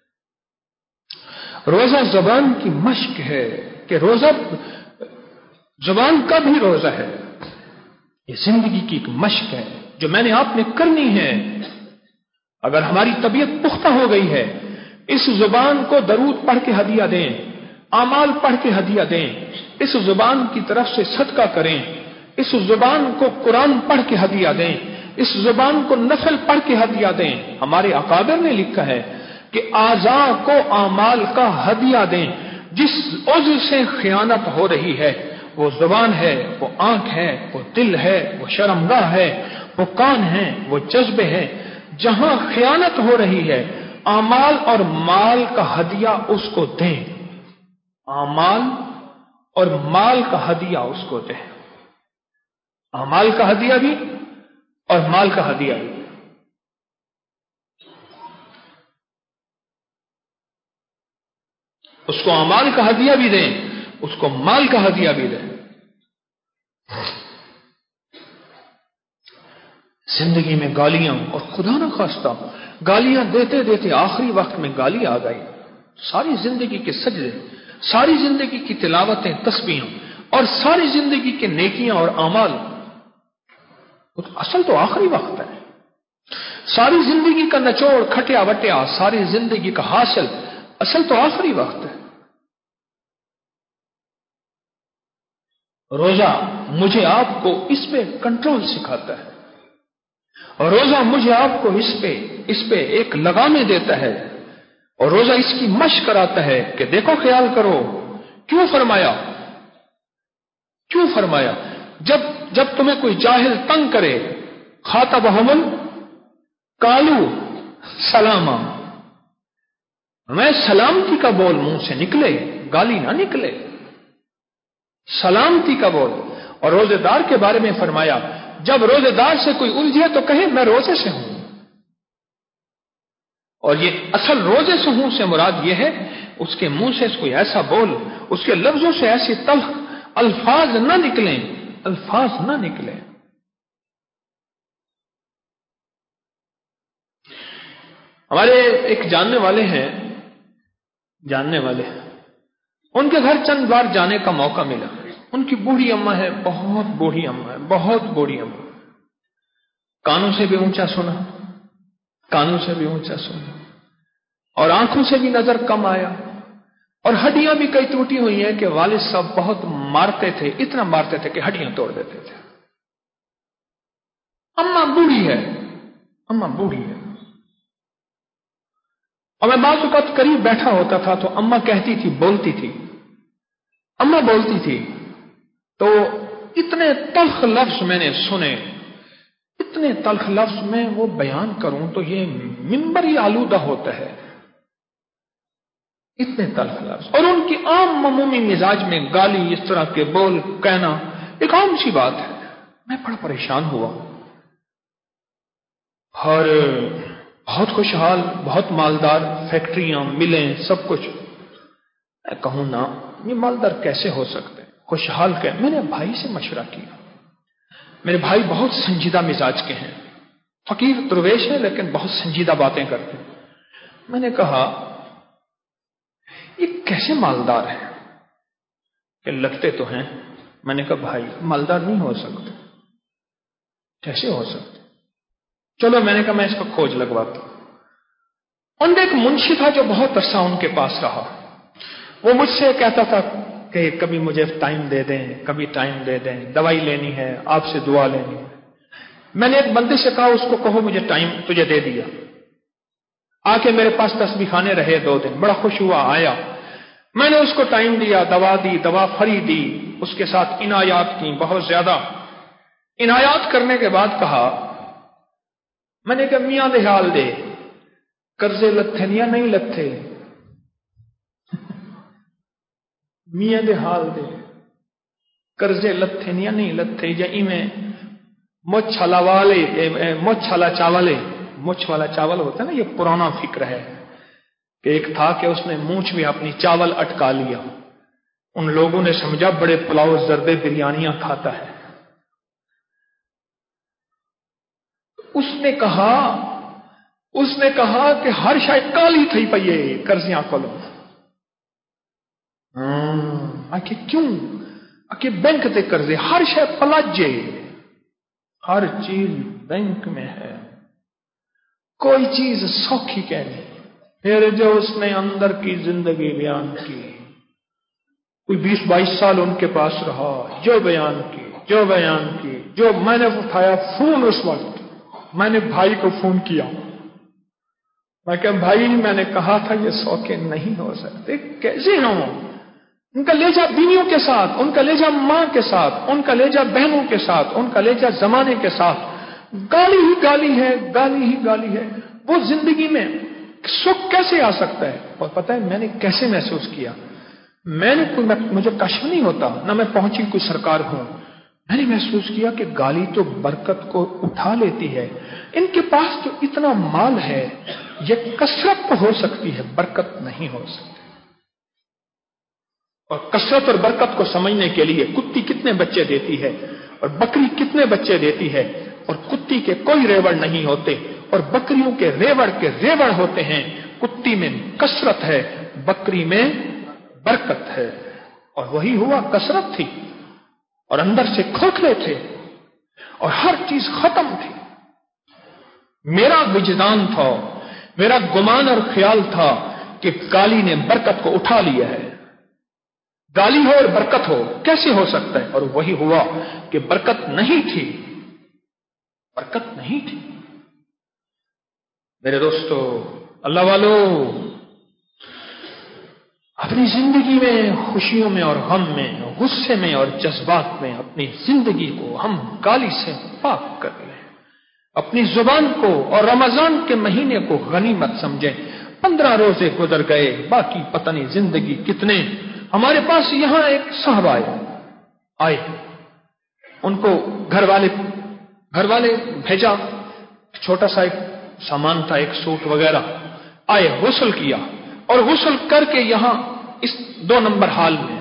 روزہ زبان کی مشق ہے کہ روزہ زبان کا بھی روزہ ہے، یہ زندگی کی ایک مشق ہے جو میں نے آپ نے کرنی ہے۔ اگر ہماری طبیعت پختہ ہو گئی ہے، اس زبان کو درود پڑھ کے ہدیہ دیں، اعمال پڑھ کے ہدیہ دیں، اس زبان کی طرف سے صدقہ کریں، اس زبان کو قرآن پڑھ کے ہدیہ دیں، اس زبان کو نفل پڑھ کے ہدیہ دیں۔ ہمارے اکابر نے لکھا ہے کہ اعضاء کو اعمال کا ہدیہ دیں، جس عضو سے خیانت ہو رہی ہے، وہ زبان ہے، وہ آنکھ ہے، وہ دل ہے، وہ شرمگاہ ہے، وہ کان ہے، وہ جذبے ہیں، جہاں خیانت ہو رہی ہے اعمال اور مال کا ہدیہ اس کو دیں، اعمال اور مال کا ہدیہ اس کو دیں، اعمال کا ہدیہ بھی اور مال کا ہدیہ بھی۔ اس کو اعمال کا ہدیہ بھی دیں، اس کو مال کا ہدیہ بھی دیں۔ زندگی میں گالیاں، اور خدا نہ خواستہ گالیاں دیتے دیتے آخری وقت میں گالی آ گئی، ساری زندگی کے سجدے، ساری زندگی کی تلاوتیں، تسبیحیں، اور ساری زندگی کے نیکیاں اور اعمال، اصل تو آخری وقت ہے۔ ساری زندگی کا نچوڑ کھٹیا وٹیا، ساری زندگی کا حاصل، اصل تو آخری وقت ہے۔ روزہ مجھے آپ کو اس پہ کنٹرول سکھاتا ہے، اور روزہ مجھے آپ کو اس پہ اس پہ ایک لگامیں دیتا ہے، اور روزہ اس کی مشق کراتا ہے کہ دیکھو خیال کرو، کیوں فرمایا کیوں فرمایا جب جب تمہیں کوئی جاہل تنگ کرے، خاطبہم قالو سلاما، میں سلامتی کا بول منہ سے نکلے، گالی نہ نکلے، سلامتی کا بول۔ اور روزے دار کے بارے میں فرمایا جب روزے دار سے کوئی الجھے تو کہے میں روزے سے ہوں، اور یہ اصل روزے سے ہوں سے مراد یہ ہے اس کے منہ سے کوئی ایسا بول، اس کے لفظوں سے ایسی تلخ الفاظ نہ نکلیں، الفاظ نہ نکلیں۔ ہمارے ایک جاننے والے ہیں جاننے والے ہیں ان کے گھر چند بار جانے کا موقع ملا۔ ان کی بوڑھی اماں ہے، بہت بوڑھی اماں ہے، بہت بوڑھی اماں، کانوں سے بھی اونچا سنا، کانوں سے بھی اونچا سنا، اور آنکھوں سے بھی نظر کم آیا، اور ہڈیاں بھی کئی ٹوٹی ہوئی ہیں کہ والد صاحب بہت مارتے تھے، اتنا مارتے تھے کہ ہڈیاں توڑ دیتے تھے۔ اماں بوڑھی ہے، اماں بوڑھی ہے، اور میں بعض اوقات قریب بیٹھا ہوتا تھا تو اماں کہتی تھی، بولتی تھی، اماں بولتی تھی تو اتنے تلخ لفظ میں نے سنے، اتنے تلخ لفظ میں وہ بیان کروں تو یہ منبر ہی آلودہ ہوتا ہے، اتنے تلخ لفظ، اور ان کی عام عمومی مزاج میں گالی، اس طرح کے بول کہنا ایک عام سی بات ہے۔ میں بڑا پریشان ہوا، اور بہت خوشحال، بہت مالدار، فیکٹریاں، ملیں، سب کچھ۔ میں کہوں نا یہ مالدار کیسے ہو سکتے، خوشحال کہ میں نے بھائی سے مشورہ کیا، میرے بھائی بہت سنجیدہ مزاج کے ہیں، فقیر درویش ہے لیکن بہت سنجیدہ باتیں کرتے ہیں۔ میں نے کہا یہ کیسے مالدار ہے، کہ لگتے تو ہیں۔ میں نے کہا بھائی مالدار نہیں ہو سکتے، کیسے ہو سکتے؟ چلو میں نے کہا میں اس کو کھوج لگواتا ہوں۔ ان ایک منشی تھا جو بہت عرصہ ان کے پاس رہا، وہ مجھ سے کہتا تھا کہ کبھی مجھے ٹائم دے دیں، کبھی ٹائم دے دیں، دوائی لینی ہے، آپ سے دعا لینی ہے۔ میں نے ایک بندے سے کہا اس کو کہو مجھے ٹائم، تجھے دے دیا، آ کے میرے پاس تسبیح خانے رہے دو دن، بڑا خوش ہوا، آیا، میں نے اس کو ٹائم دیا، دوا دی، دوا فری دی، اس کے ساتھ عنایات کی، بہت زیادہ عنایات کرنے کے بعد کہا، میں نے کہا میاں دے حال دے قرضے لتھے یا نہیں لتھے؟ میاں دے حال دے قرضے لتھے یا نہیں لتھے؟ یا ایویں مچھ والا والے مچھ والا چاولے مچھ والا چاول ہوتا ہے نا، یہ پرانا فکر ہے کہ ایک تھا کہ اس نے مونچھ میں اپنی چاول اٹکا لیا، ان لوگوں نے سمجھا بڑے پلاؤ زردے بریانیاں کھاتا ہے۔ اس نے کہا اس نے کہا کہ ہر شاید کالی تھی پئیے قرضیاں کولو۔ ہاں آکے کیوں؟ آکے بینک تے قرضے، ہر شاید پلاجے، ہر چیز بینک میں ہے، کوئی چیز سوکھی کہ نہیں۔ پھر جو اس نے اندر کی زندگی بیان کی، کوئی بیس بائیس سال ان کے پاس رہا، جو بیان کی جو بیان کی جو میں نے اٹھایا فون، اس وقت میں نے بھائی کو فون کیا، میں کہ بھائی میں نے کہا تھا یہ سوکھے نہیں ہو سکتے، کیسے ہوں؟ ان کا لہجہ بیویوں کے ساتھ، ان کا لہجہ ماں کے ساتھ، ان کا لہجہ بہنوں کے ساتھ، ان کا لہجہ زمانے کے ساتھ، گالی ہی گالی ہے، گالی ہی گالی ہے۔ وہ زندگی میں سکھ کیسے آ سکتا ہے؟ اور پتہ ہے میں نے کیسے محسوس کیا؟ میں نے کوئی مجھے کشف نہیں ہوتا، نہ میں پہنچی کوئی سرکار ہوں، میں نے محسوس کیا کہ گالی تو برکت کو اٹھا لیتی ہے۔ ان کے پاس جو اتنا مال ہے، یہ کثرت تو ہو سکتی ہے، برکت نہیں ہو سکتی۔ اور کثرت اور برکت کو سمجھنے کے لیے کتی کتنے بچے دیتی ہے اور بکری کتنے بچے دیتی ہے، اور کتی کے کوئی ریوڑ نہیں ہوتے اور بکریوں کے ریوڑ کے ریوڑ ہوتے ہیں۔ کتی میں کثرت ہے، بکری میں برکت ہے۔ اور وہی ہوا، کثرت تھی اور اندر سے کھوکھلے تھے اور ہر چیز ختم تھی۔ میرا وجدان تھا، میرا گمان اور خیال تھا کہ گالی نے برکت کو اٹھا لیا ہے۔ گالی ہو اور برکت ہو کیسے ہو سکتا ہے؟ اور وہی ہوا کہ برکت نہیں تھی، برکت نہیں تھی۔ میرے دوستو، اللہ والو، اپنی زندگی میں خوشیوں میں اور غم میں، غصے میں اور جذبات میں اپنی زندگی کو ہم گالی سے پاک کر لیں، اپنی زبان کو اور رمضان کے مہینے کو غنیمت سمجھیں۔ پندرہ روزے گزر گئے، باقی پتہ نہیں زندگی کتنے۔ ہمارے پاس یہاں ایک صاحب آئے آئے ان کو گھر والے گھر والے بھیجا، چھوٹا سا ایک سامان تھا، ایک سوٹ وغیرہ، آئے، غسل کیا اور غسل کر کے یہاں اس دو نمبر حال میں،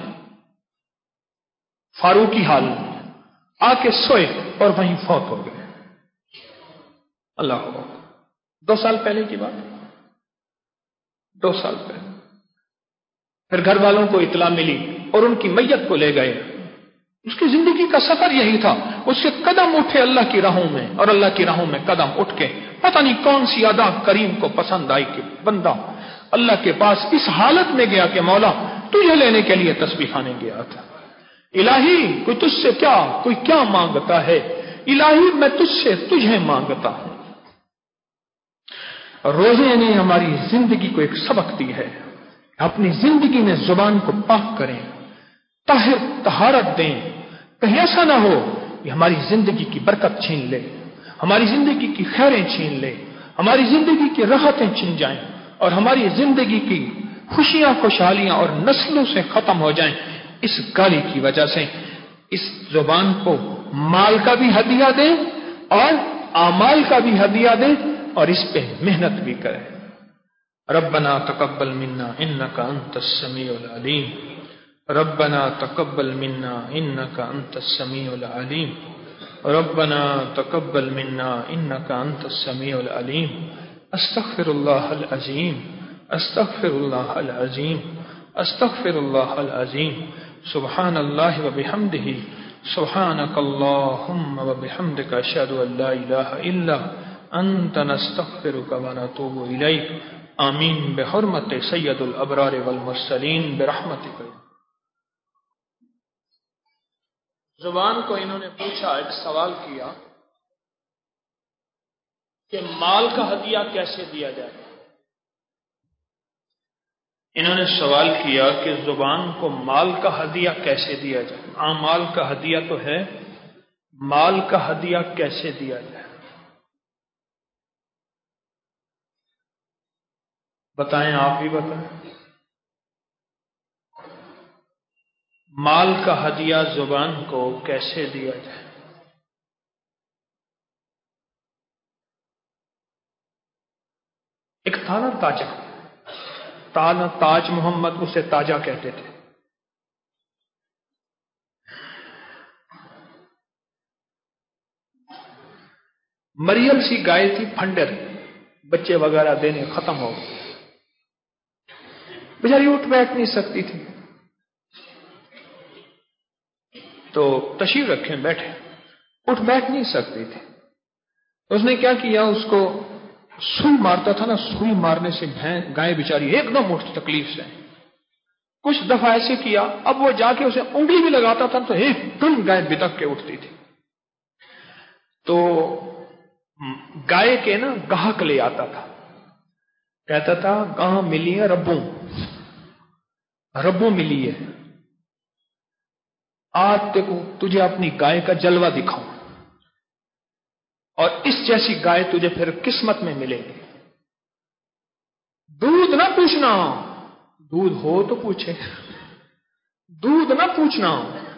فاروقی حال میں آ کے سوئے اور وہیں فوت ہو گئے۔ اللہ ہو، دو سال پہلے کی بات، دو سال پہلے۔ پھر گھر والوں کو اطلاع ملی اور ان کی میت کو لے گئے۔ اس کی زندگی کا سفر یہی تھا، اس کے قدم اٹھے اللہ کی راہوں میں، اور اللہ کی راہوں میں قدم اٹھ کے پتہ نہیں کون سی ادا کریم کو پسند آئی کہ بندہ اللہ کے پاس اس حالت میں گیا کہ مولا تجھے لینے کے لیے تسبیح کھانے گیا تھا۔ الہی کوئی تجھ سے کیا کوئی کیا مانگتا ہے، الہی میں تجھ سے تجھے مانگتا ہوں۔ روزے نے ہماری زندگی کو ایک سبق دی ہے، اپنی زندگی میں زبان کو پاک کریں، طاہر طہارت دیں، کہیں ایسا نہ ہو کہ ہماری زندگی کی برکت چھین لے، ہماری زندگی کی خیریں چھین لے، ہماری زندگی کی راحتیں چھن جائیں اور ہماری زندگی کی خوشیاں خوشحالیاں اور نسلوں سے ختم ہو جائیں اس گالی کی وجہ سے۔ اس زبان کو مال کا بھی ہدیہ دیں اور اعمال کا بھی ہدیہ دیں اور اس پہ محنت بھی کریں۔ ربنا تقبل منا انك انت السميع العليم، ربنا تقبل منا انك انت السميع العليم، ربنا تقبل منا انك انت السميع العليم۔ استغفر الله العظيم، استغفر الله العظيم، استغفر الله العظيم۔ سبحان الله وبحمده، سبحانك اللهم وبحمدك اشهد ان لا اله الا انت، نستغفرك ونتوب اليك۔ آمین بحرمت سید الابرار والمرسلین برحمتک۔ زبان کو انہوں نے پوچھا، ایک سوال کیا کہ مال کا ہدیہ کیسے دیا جائے۔ انہوں نے سوال کیا کہ زبان کو مال کا ہدیہ کیسے دیا جائے۔ اعمال کا ہدیہ تو ہے، مال کا ہدیہ کیسے دیا جائے؟ بتائیں، آپ ہی بتائیں۔ مال کا ہدیہ زبان کو کیسے دیا جائے؟ ایک تھا نا تاجہ، تانا تاج محمد، اسے تاجہ کہتے تھے۔ مریل سی گائے تھی، پھنڈر، بچے وغیرہ دینے ختم ہو گئے، بیچاری اٹھ بیٹھ نہیں سکتی تھی، تو تشریف رکھیں بیٹھے، اٹھ بیٹھ نہیں سکتی تھی۔ اس نے کیا کیا، اس کو سوئی مارتا تھا نا، سوئی مارنے سے گائے بیچاری ایک دم اٹھتی تکلیف سے، کچھ دفعہ ایسے کیا، اب وہ جا کے اسے انگلی بھی لگاتا تھا تو ایک دم گائے بتک کے اٹھتی تھی۔ تو گائے کے نا گاہک لے آتا تھا، کہتا تھا کہاں ملی ہے ربوں، ربوں ملی ہے، آج تک تجھے اپنی گائے کا جلوہ دکھاؤں، اور اس جیسی گائے تجھے پھر قسمت میں ملے گی۔ دودھ نہ پوچھنا، دودھ ہو تو پوچھے، دودھ نہ پوچھنا،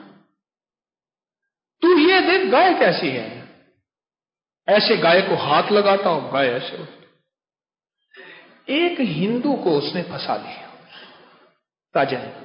تو یہ دیکھ گائے کیسی ہے۔ ایسے گائے کو ہاتھ لگاتا ہوں، گائے ایسے ہوتی۔ ایک ہندو کو اس نے پھنسا لیا تاجہ نے،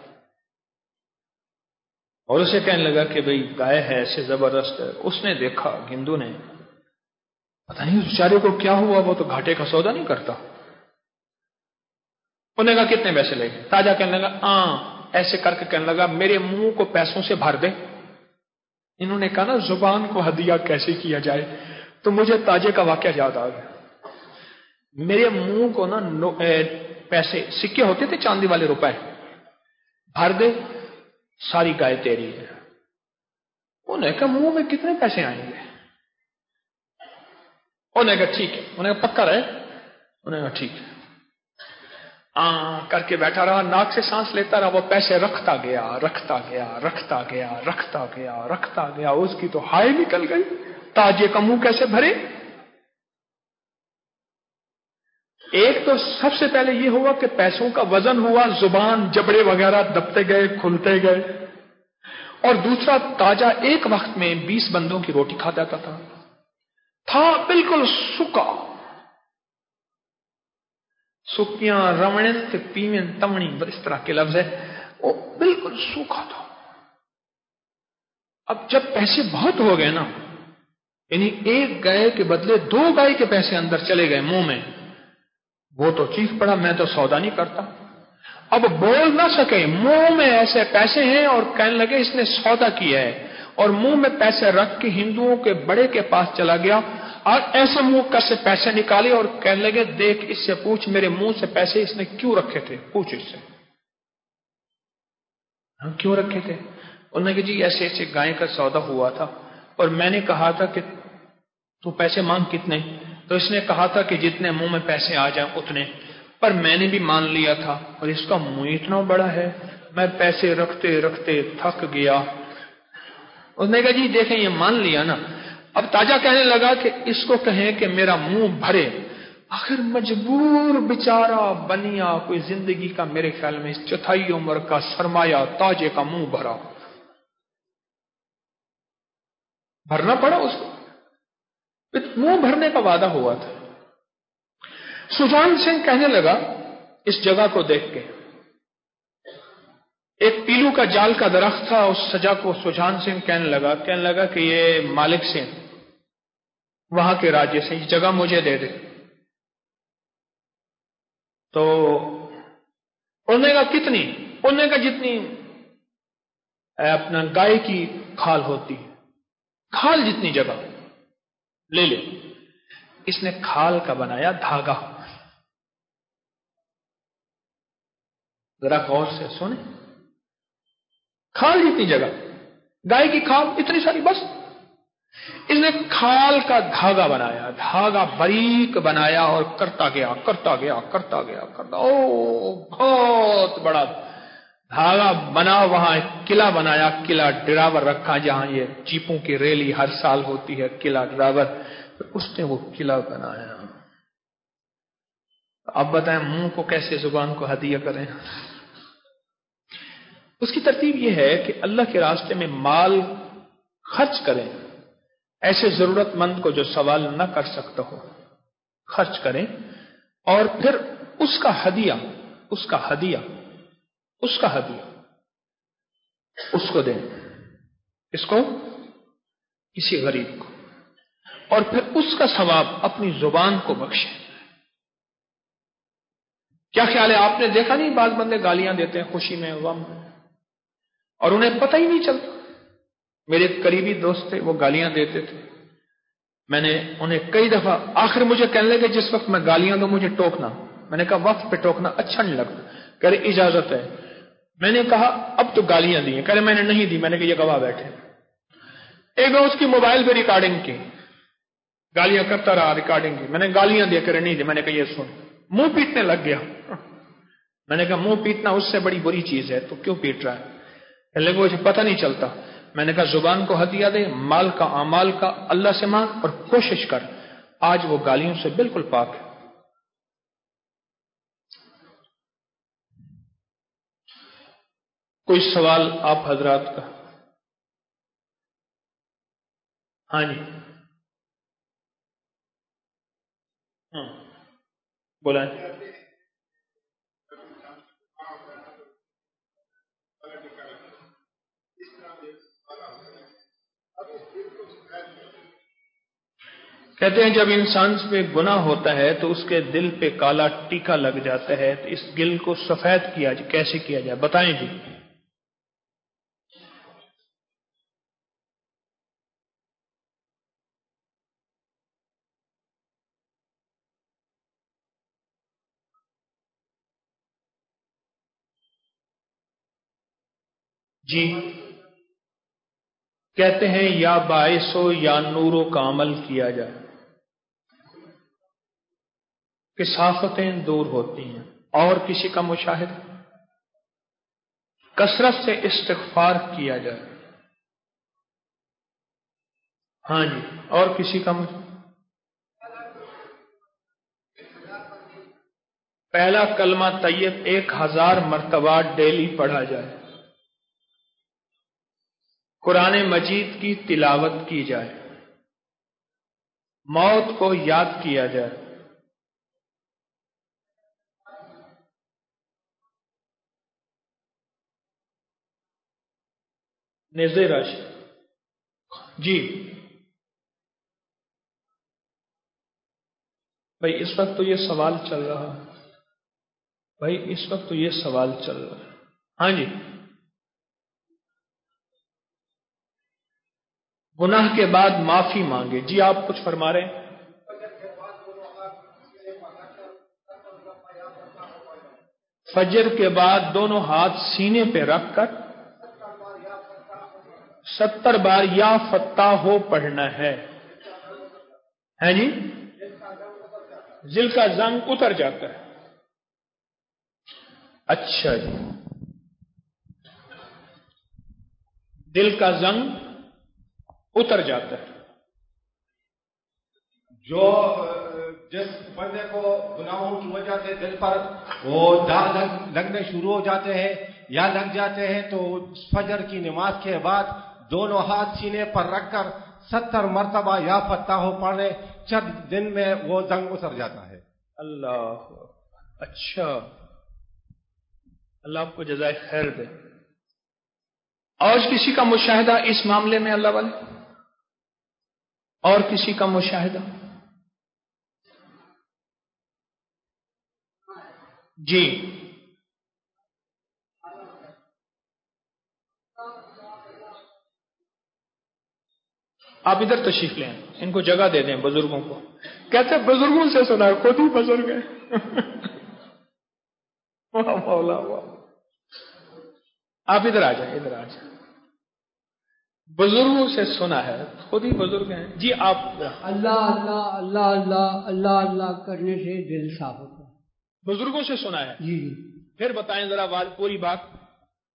اور اسے کہنے لگا کہ بھئی گائے ہے ایسے زبردست ہے۔ اس نے دیکھا، ہندو نے، پتہ نہیں اس بیچارے کو کیا ہوا، وہ تو گھاٹے کا سودا نہیں کرتا۔ انہوں نے کہا کتنے پیسے لے گئے؟ تاجہ کہنے لگا ہاں، ایسے کر کے کہنے لگا میرے منہ کو پیسوں سے بھر دے۔ انہوں نے کہا نا زبان کو ہدیہ کیسے کیا جائے، تو مجھے تاجے کا واقعہ یاد آ گیا۔ میرے منہ کو نا پیسے، سکے ہوتے تھے چاندی والے، روپے، بھر دے، ساری گائے تیری ہے۔ انہوں نے کہا منہ میں کتنے پیسے آئیں گے؟ انہوں نے کہا ٹھیک ہے، انہوں نے کہا پکا رہے، انہوں نے کہا ٹھیک ہے، آ کر کے بیٹھا رہا، ناک سے سانس لیتا رہا، وہ پیسے رکھتا گیا رکھتا گیا رکھتا گیا رکھتا گیا رکھتا گیا، اس کی تو ہائے نکل گئی، تاجے کا منہ کیسے بھرے؟ ایک تو سب سے پہلے یہ ہوا کہ پیسوں کا وزن ہوا، زبان، جبڑے وغیرہ دبتے گئے، کھلتے گئے، اور دوسرا تاجہ ایک وقت میں بیس بندوں کی روٹی کھا جاتا تھا، تھا بالکل سکا، سکیاں روڑنت پیمن تمنی، اس طرح کے لفظ ہے، وہ بالکل سوکھا تھا۔ اب جب پیسے بہت ہو گئے نا، یعنی ایک گائے کے بدلے دو گائے کے پیسے اندر چلے گئے منہ میں، وہ تو چیخ پڑا میں تو سودا نہیں کرتا۔ اب بول نہ سکے، منہ میں ایسے پیسے ہیں، اور کہنے لگے اس نے سودا کیا ہے، اور منہ میں پیسے رکھ کے ہندوؤں کے بڑے کے پاس چلا گیا، اور ایسے منہ کر سے پیسے نکالے، اور کہنے لگے دیکھ اس سے پوچھ میرے منہ سے پیسے اس نے کیوں رکھے تھے، پوچھ اس سے ہم کیوں رکھے تھے۔ انہوں نے کہا جی ایسے ایسے گائے کا سودا ہوا تھا، اور میں نے کہا تھا کہ تو پیسے مانگ کتنے، تو اس نے کہا تھا کہ جتنے منہ میں پیسے آ جائیں اتنے، پر میں نے بھی مان لیا تھا، اور اس کا منہ اتنا بڑا ہے، میں پیسے رکھتے رکھتے تھک گیا۔ اس نے کہا جی دیکھیں یہ مان لیا نا، اب تاجہ کہنے لگا کہ اس کو کہیں کہ میرا منہ بھرے۔ آخر مجبور بیچارہ بنیا، کوئی زندگی کا میرے خیال میں اس چوتھائی عمر کا سرمایہ تاجے کا منہ بھرا، بھرنا پڑا اس کو، منہ بھرنے کا وعدہ ہوا تھا۔ سجان سنگھ کہنے لگا اس جگہ کو دیکھ کے، ایک پیلو کا جال کا درخت تھا، اس سجا کو سجان سنگھ کہنے لگا کہنے لگا کہ یہ مالک سے، وہاں کے راجے سے، یہ جگہ مجھے دے دے۔ تو انہوں نے کہا کتنی؟ انہوں نے کہا جتنی اپنا گائے کی کھال ہوتی ہے، کھال جتنی جگہ لے لے۔ اس نے کھال کا بنایا دھاگا، ذرا غور سے سنیں، کھال جتنی جگہ، گائے کی کھال اتنی ساری، بس اس نے کھال کا دھاگا بنایا، دھاگا باریک بنایا، اور کرتا گیا کرتا گیا کرتا گیا کرتا او بہت بڑا دھاگا بنا، وہاں ایک قلعہ بنایا، قلعہ ڈراور رکھا جہاں یہ جیپوں کی ریلی ہر سال ہوتی ہے، قلعہ ڈراور، اس نے وہ قلعہ بنایا۔ اب بتائیں منہ کو کیسے، زبان کو ہدیہ کریں؟ اس کی ترتیب یہ ہے کہ اللہ کے راستے میں مال خرچ کریں، ایسے ضرورت مند کو جو سوال نہ کر سکتا ہو خرچ کریں، اور پھر اس کا ہدیہ اس کا ہدیہ اس کا ہدیہ اس کو دیں، اس کو کسی غریب کو، اور پھر اس کا ثواب اپنی زبان کو بخشیں۔ کیا خیال ہے، آپ نے دیکھا نہیں بعض بندے گالیاں دیتے ہیں خوشی میں، غم میں، اور انہیں پتہ ہی نہیں چلتا۔ میرے ایک قریبی دوست تھے، وہ گالیاں دیتے تھے، میں نے انہیں کئی دفعہ، آخر مجھے کہنے لگے جس وقت میں گالیاں دوں مجھے ٹوکنا۔ میں نے کہا وقت پہ ٹوکنا اچھا نہیں لگتا، کہہ رہے اجازت ہے۔ میں نے کہا اب تو گالیاں دی ہیں، کہہ رہے میں نے نہیں دی۔ میں نے کہا یہ گواہ بیٹھے۔ ایک بار اس کی موبائل پہ ریکارڈنگ کی، گالیاں کرتا رہا، ریکارڈنگ کی، میں نے گالیاں دیا، کہہ رہے نہیں دی۔ میں نے کہا یہ سن، منہ پیٹنے لگ گیا۔ میں نے کہا منہ پیٹنا اس سے بڑی بری چیز ہے، تو کیوں پیٹ رہا ہے؟ کہنے لگے مجھے پتہ نہیں چلتا۔ میں نے کہا زبان کو ہدیہ دے، مال کا اعمال کا اللہ سے مانگ، اور کوشش کر، آج وہ گالیوں سے بالکل پاک ہے۔ کوئی سوال آپ حضرات کا؟ ہاں جی، ہاں بولائیں۔ کہتے ہیں جب انسان پہ گناہ ہوتا ہے تو اس کے دل پہ کالا ٹیکا لگ جاتا ہے، تو اس دل کو سفید کیا جائے، کیسے کیا جائے بتائیں جی؟ جی کہتے ہیں یا باعث ہو یا نوروں کا عمل کیا جائے، کثافتیں دور ہوتی ہیں۔ اور کسی کا مشاہدہ، کثرت سے استغفار کیا جائے۔ ہاں جی، اور کسی کا مشاہدہ، پہلا کلمہ طیب ایک ہزار مرتبہ ڈیلی پڑھا جائے، قرآن مجید کی تلاوت کی جائے، موت کو یاد کیا جائے، نیزے راشی۔ جی بھائی اس وقت تو یہ سوال چل رہا ہے، بھائی اس وقت تو یہ سوال چل رہا ہے۔ ہاں جی، گناہ کے بعد معافی مانگے۔ جی آپ کچھ فرما رہے ہیں؟ فجر کے بعد دونوں ہاتھ سینے پہ رکھ کر ستر بار یا فتح ہو پڑھنا ہے۔ ہے جی، دل کا زنگ اتر جاتا ہے۔ اچھا جی، دل کا زنگ اتر جاتا ہے۔ جو جس بندے کو گناہوں کی وجہ سے دل پر وہ داغ لگنے شروع ہو جاتے ہیں یا لگ جاتے ہیں، تو فجر کی نماز کے بعد دونوں ہاتھ سینے پر رکھ کر ستر مرتبہ یا فتح ہو پڑھے، چند دن میں وہ زنگ اتر جاتا ہے۔ اللہ، اچھا، اللہ آپ کو جزائے خیر دے۔ اور کسی کا مشاہدہ اس معاملے میں اللہ والے؟ اور کسی کا مشاہدہ؟ جی آپ ادھر تشریف لیں، ان کو جگہ دے دیں بزرگوں کو۔ کہتے ہیں بزرگوں سے سنا ہے، خود ہی بزرگ ہیں۔ واہ مولا واہ، آپ ادھر آ جائیں، ادھر آ جائیں، بزرگوں سے سنا ہے، خود ہی بزرگ ہیں۔ جی آپ۔ اللہ اللہ اللہ اللہ اللہ اللہ کرنے سے دل صاف ہوتا ہے۔ بزرگوں سے سنا ہے؟ جی جی، پھر بتائیں ذرا بات، پوری بات۔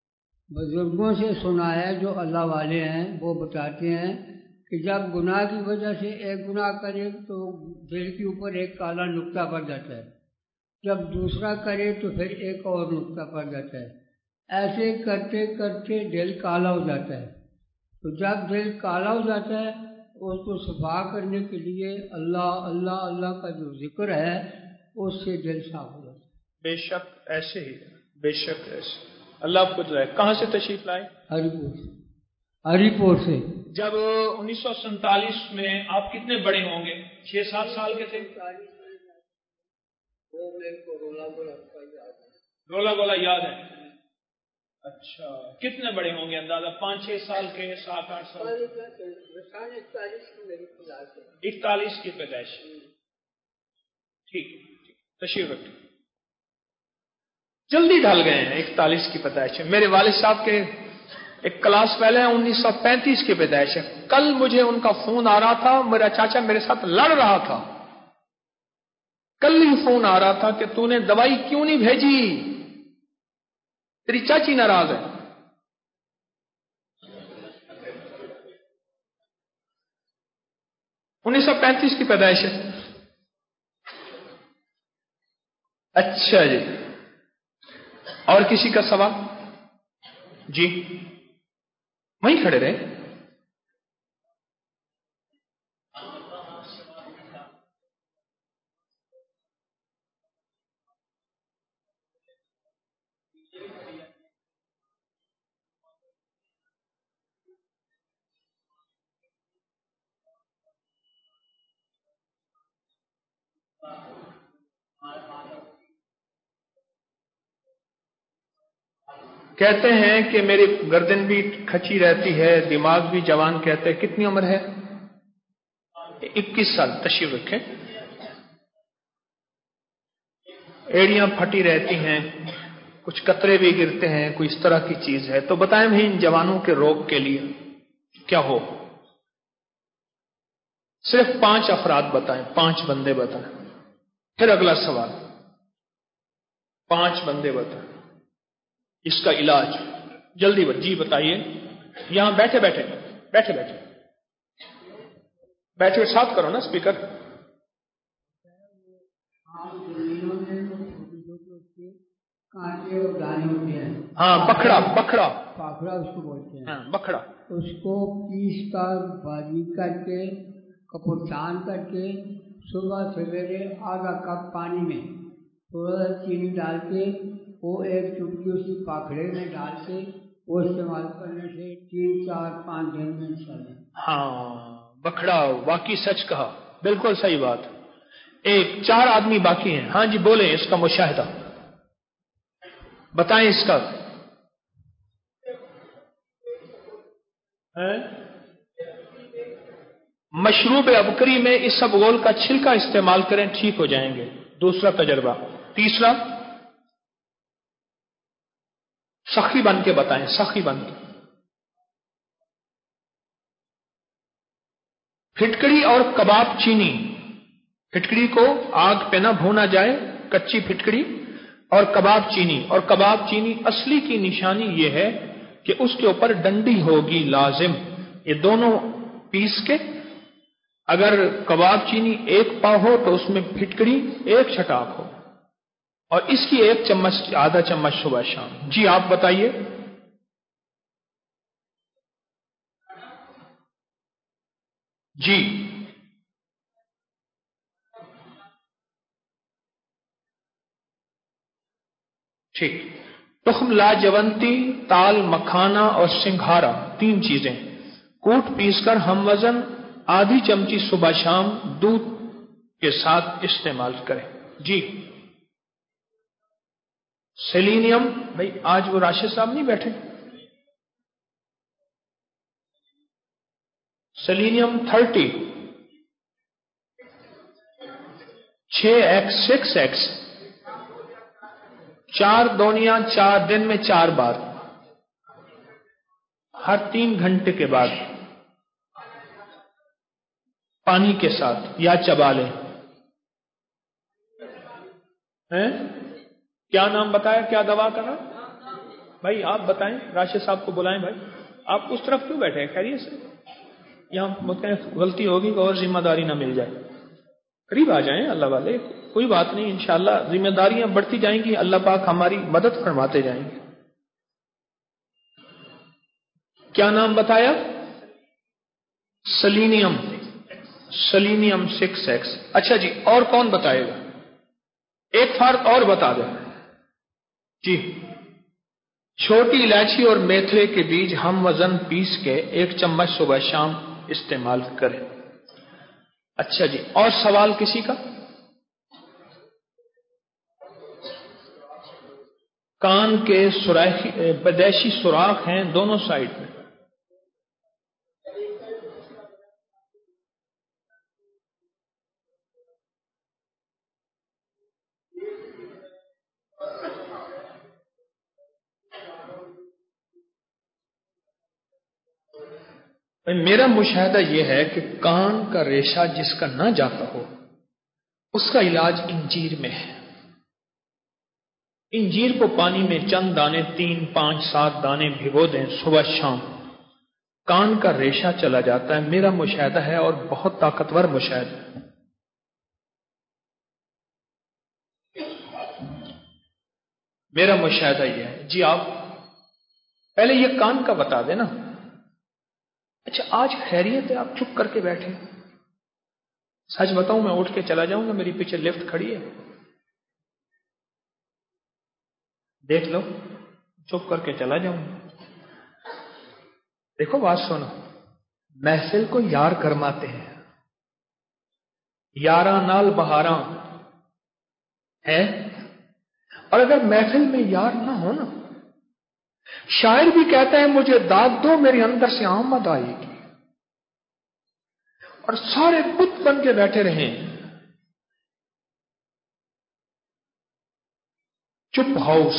بزرگوں سے سنا ہے جو اللہ والے ہیں وہ بتاتے ہیں کہ جب گناہ کی وجہ سے ایک گناہ کرے تو دل کے اوپر ایک کالا نقطہ پڑ جاتا ہے، جب دوسرا کرے تو پھر ایک اور نقطہ پڑ جاتا ہے، ایسے کرتے کرتے دل کالا ہو جاتا ہے۔ تو جب دل کالا ہو جاتا ہے اس کو صفا کرنے کے لیے اللہ اللہ اللہ کا جو ذکر ہے اس سے دل صاف ہو جاتا ہے۔ بے شک ایسے ہی، بے شک ایسے اللہ خود رہے۔ کہاں سے تشریف لائے؟ ہری پور سے۔ ہری پور سے۔ جب انیس سو سینتالیس میں آپ کتنے بڑے ہوں گے؟ چھ سات سال کے تھے؟ رولا گولا یاد ہے؟ اچھا، کتنے بڑے ہوں گے اندازہ؟ پانچ چھ سال کے؟ سات آٹھ سال؟ اکتالیس کی پیدائش۔ ٹھیک ہے، تشریف رکھیں۔ جلدی ڈھل گئے ہیں، اکتالیس کی پیدائش ہے۔ میرے والد صاحب کے ایک کلاس پہلے انیس سو پینتیس کی پیدائش ہے۔ کل مجھے ان کا فون آ رہا تھا، میرا چاچا میرے ساتھ لڑ رہا تھا، کل ہی فون آ رہا تھا کہ تو نے دوائی کیوں نہیں بھیجی، تیری چاچی ناراض ہے۔ انیس سو پینتیس کی پیدائش ہے۔ اچھا جی، اور کسی کا سوال؟ جی وہیں کھڑے رہے۔ کہتے ہیں کہ میری گردن بھی کھچی رہتی ہے، دماغ بھی جوان کہتے ہیں۔ کتنی عمر ہے؟ اکیس سال۔ تشریف رکھیں۔ ایڑیاں پھٹی رہتی ہیں، کچھ قطرے بھی گرتے ہیں، کوئی اس طرح کی چیز ہے تو بتائیں بھائی ان جوانوں کے روگ کے لیے کیا ہو؟ صرف پانچ افراد بتائیں، پانچ بندے بتائیں۔ پھر اگلا سوال، پانچ بندے بتائیں اس کا علاج۔ جلدی بت جی بتائیے، یہاں بیٹھے بیٹھے بیٹھے بیٹھے بیٹھے ساتھ کرو نا اسپیکر۔ ہاں بکھڑا بکھڑا پاکڑا اس کو بولتے ہیں۔ ہاں بکھڑا۔ اس کو پیس کر باریک کر کے کپڑتان کر کے صبح سویرے آدھا کپ پانی میں تھوڑا سا چینی ڈال کے وہ ایک چٹکی اسی پاکڑے میں ڈال کے وہ استعمال کرنے سے تین چار پانچ دن میں انشاءاللہ۔ ہاں بکھڑا واقعی سچ کہا، بالکل صحیح بات۔ ایک چار آدمی باقی ہیں، ہاں جی بولیں اس کا مشاہدہ بتائیں اس کا۔ مشروب ابکری میں اس ابغول کا چھلکا استعمال کریں، ٹھیک ہو جائیں گے۔ دوسرا تجربہ۔ تیسرا سخی بن کے بتائیں، سخی بن کے۔ پھٹکڑی اور کباب چینی، پھٹکڑی کو آگ پہ نہ بھونا جائے، کچی پھٹکڑی اور کباب چینی۔ اور کباب چینی اصلی کی نشانی یہ ہے کہ اس کے اوپر ڈنڈی ہوگی لازم، یہ دونوں پیس کے۔ اگر کباب چینی ایک پاؤ ہو تو اس میں پھٹکڑی ایک چھٹاک ہو، اور اس کی ایک چمچ آدھا چمچ صبح شام۔ جی آپ بتائیے۔ جی ٹھیک۔ تخم لاجونتی، تال مکھانا اور سنگھارا، تین چیزیں کوٹ پیس کر ہم وزن آدھی چمچی صبح شام دودھ کے ساتھ استعمال کریں۔ جی سیلینیم، بھائی آج وہ راشد صاحب نہیں بیٹھے؟ سیلینیم تھرٹی، چھ ایکس سکس ایکس، چار دونیاں چار دن میں چار بار، ہر تین گھنٹے کے بعد پانی کے ساتھ یا چبا لیں۔ کیا نام بتایا، کیا دوا کا نام؟ بھائی آپ بتائیں، راشد صاحب کو بلائیں. بھائی آپ اس طرف کیوں بیٹھے ہیں؟ خیریت سے؟ یہاں غلطی ہوگی اور ذمہ داری نہ مل جائے. قریب آ جائیں اللہ والے، کوئی بات نہیں، انشاءاللہ ذمہ داریاں بڑھتی جائیں گی، اللہ پاک ہماری مدد فرماتے جائیں گے. کیا نام بتایا؟ سلینیم. Selenium six x. اچھا جی، اور کون بتائے گا؟ ایک فرق اور بتا دیں جی. چھوٹی الائچی اور میتھرے کے بیج ہم وزن پیس کے ایک چمچ صبح شام استعمال کریں. اچھا جی، اور سوال کسی کا؟ کان کے سوراخی بدیشی سوراخ ہیں دونوں سائڈ میں. میرا مشاہدہ یہ ہے کہ کان کا ریشہ جس کا نہ جاتا ہو اس کا علاج انجیر میں ہے. انجیر کو پانی میں چند دانے تین پانچ سات دانے بھگو دیں صبح شام، کان کا ریشہ چلا جاتا ہے. میرا مشاہدہ ہے اور بہت طاقتور مشاہدہ ہے. میرا مشاہدہ یہ ہے جی. آپ پہلے یہ کان کا بتا دیں نا. اچھا آج خیریت ہے، آپ چپ کر کے بیٹھے؟ سچ بتاؤں میں اٹھ کے چلا جاؤں گا، میری پیچھے لفٹ کھڑی ہے، دیکھ لو، چپ کر کے چلا جاؤں گا. دیکھو بات سنو، محفل کو یار گرماتے ہیں، یاراں نال بہاراں ہے. اور اگر محفل میں یار نہ ہو نا، شاعر بھی کہتا ہے مجھے داد دو میرے اندر سے آمد آئے گی، اور سارے بت بن کے بیٹھے رہیں، چپ ہاؤس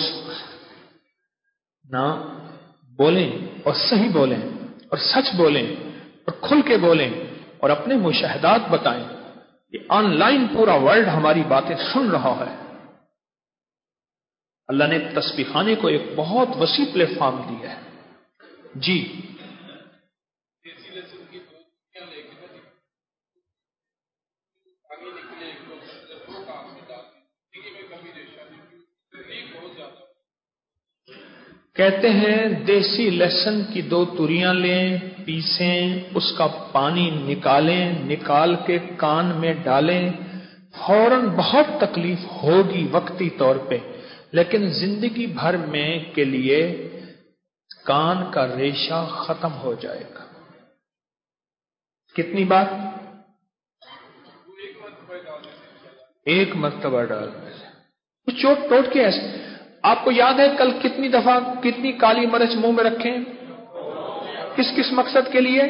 نہ بولیں اور صحیح بولیں اور سچ بولیں اور کھل کے بولیں اور اپنے مشاہدات بتائیں. یہ آن لائن پورا ورلڈ ہماری باتیں سن رہا ہے. اللہ نے تسبیح خانے کو ایک بہت وسیع پلیٹ فارم دیا ہے جی. کہتے ہیں دیسی لہسن کی دو توریاں لیں، پیسیں، اس کا پانی نکالیں، نکال کے کان میں ڈالیں. فوراً بہت تکلیف ہوگی وقتی طور پہ، لیکن زندگی بھر میں کے لیے کان کا ریشہ ختم ہو جائے گا. کتنی بار؟ ایک مرتبہ ڈالنے سے چوٹ ٹوٹ کے ایسے. آپ کو یاد ہے کل کتنی دفعہ کتنی کالی مرچ منہ میں رکھیں؟ کس کس مقصد کے لیے؟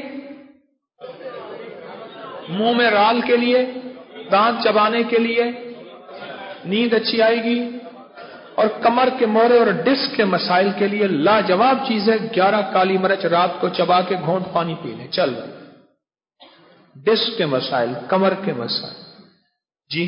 منہ میں رال کے لیے، دانت چبانے کے لیے، نیند اچھی آئے گی، اور کمر کے مورے اور ڈسک کے مسائل کے لیے لاجواب چیز ہے. گیارہ کالی مرچ رات کو چبا کے گھونٹ پانی پی لیں، چل. ڈسک کے مسائل، کمر کے مسائل جی.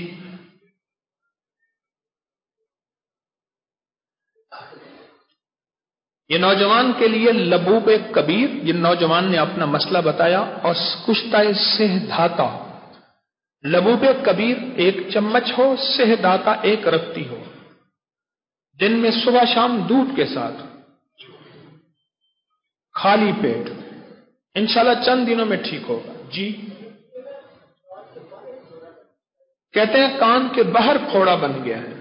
یہ نوجوان کے لیے لبوب کبیر، یہ نوجوان نے اپنا مسئلہ بتایا. اور کشتہ سہ دھاتا، لبوب کبیر ایک چمچ ہو، سہ دھاتا ایک رتی ہو، دن میں صبح شام دودھ کے ساتھ خالی پیٹ، انشاءاللہ چند دنوں میں ٹھیک ہوگا جی. کہتے ہیں کان کے باہر پھوڑا بن گیا ہے.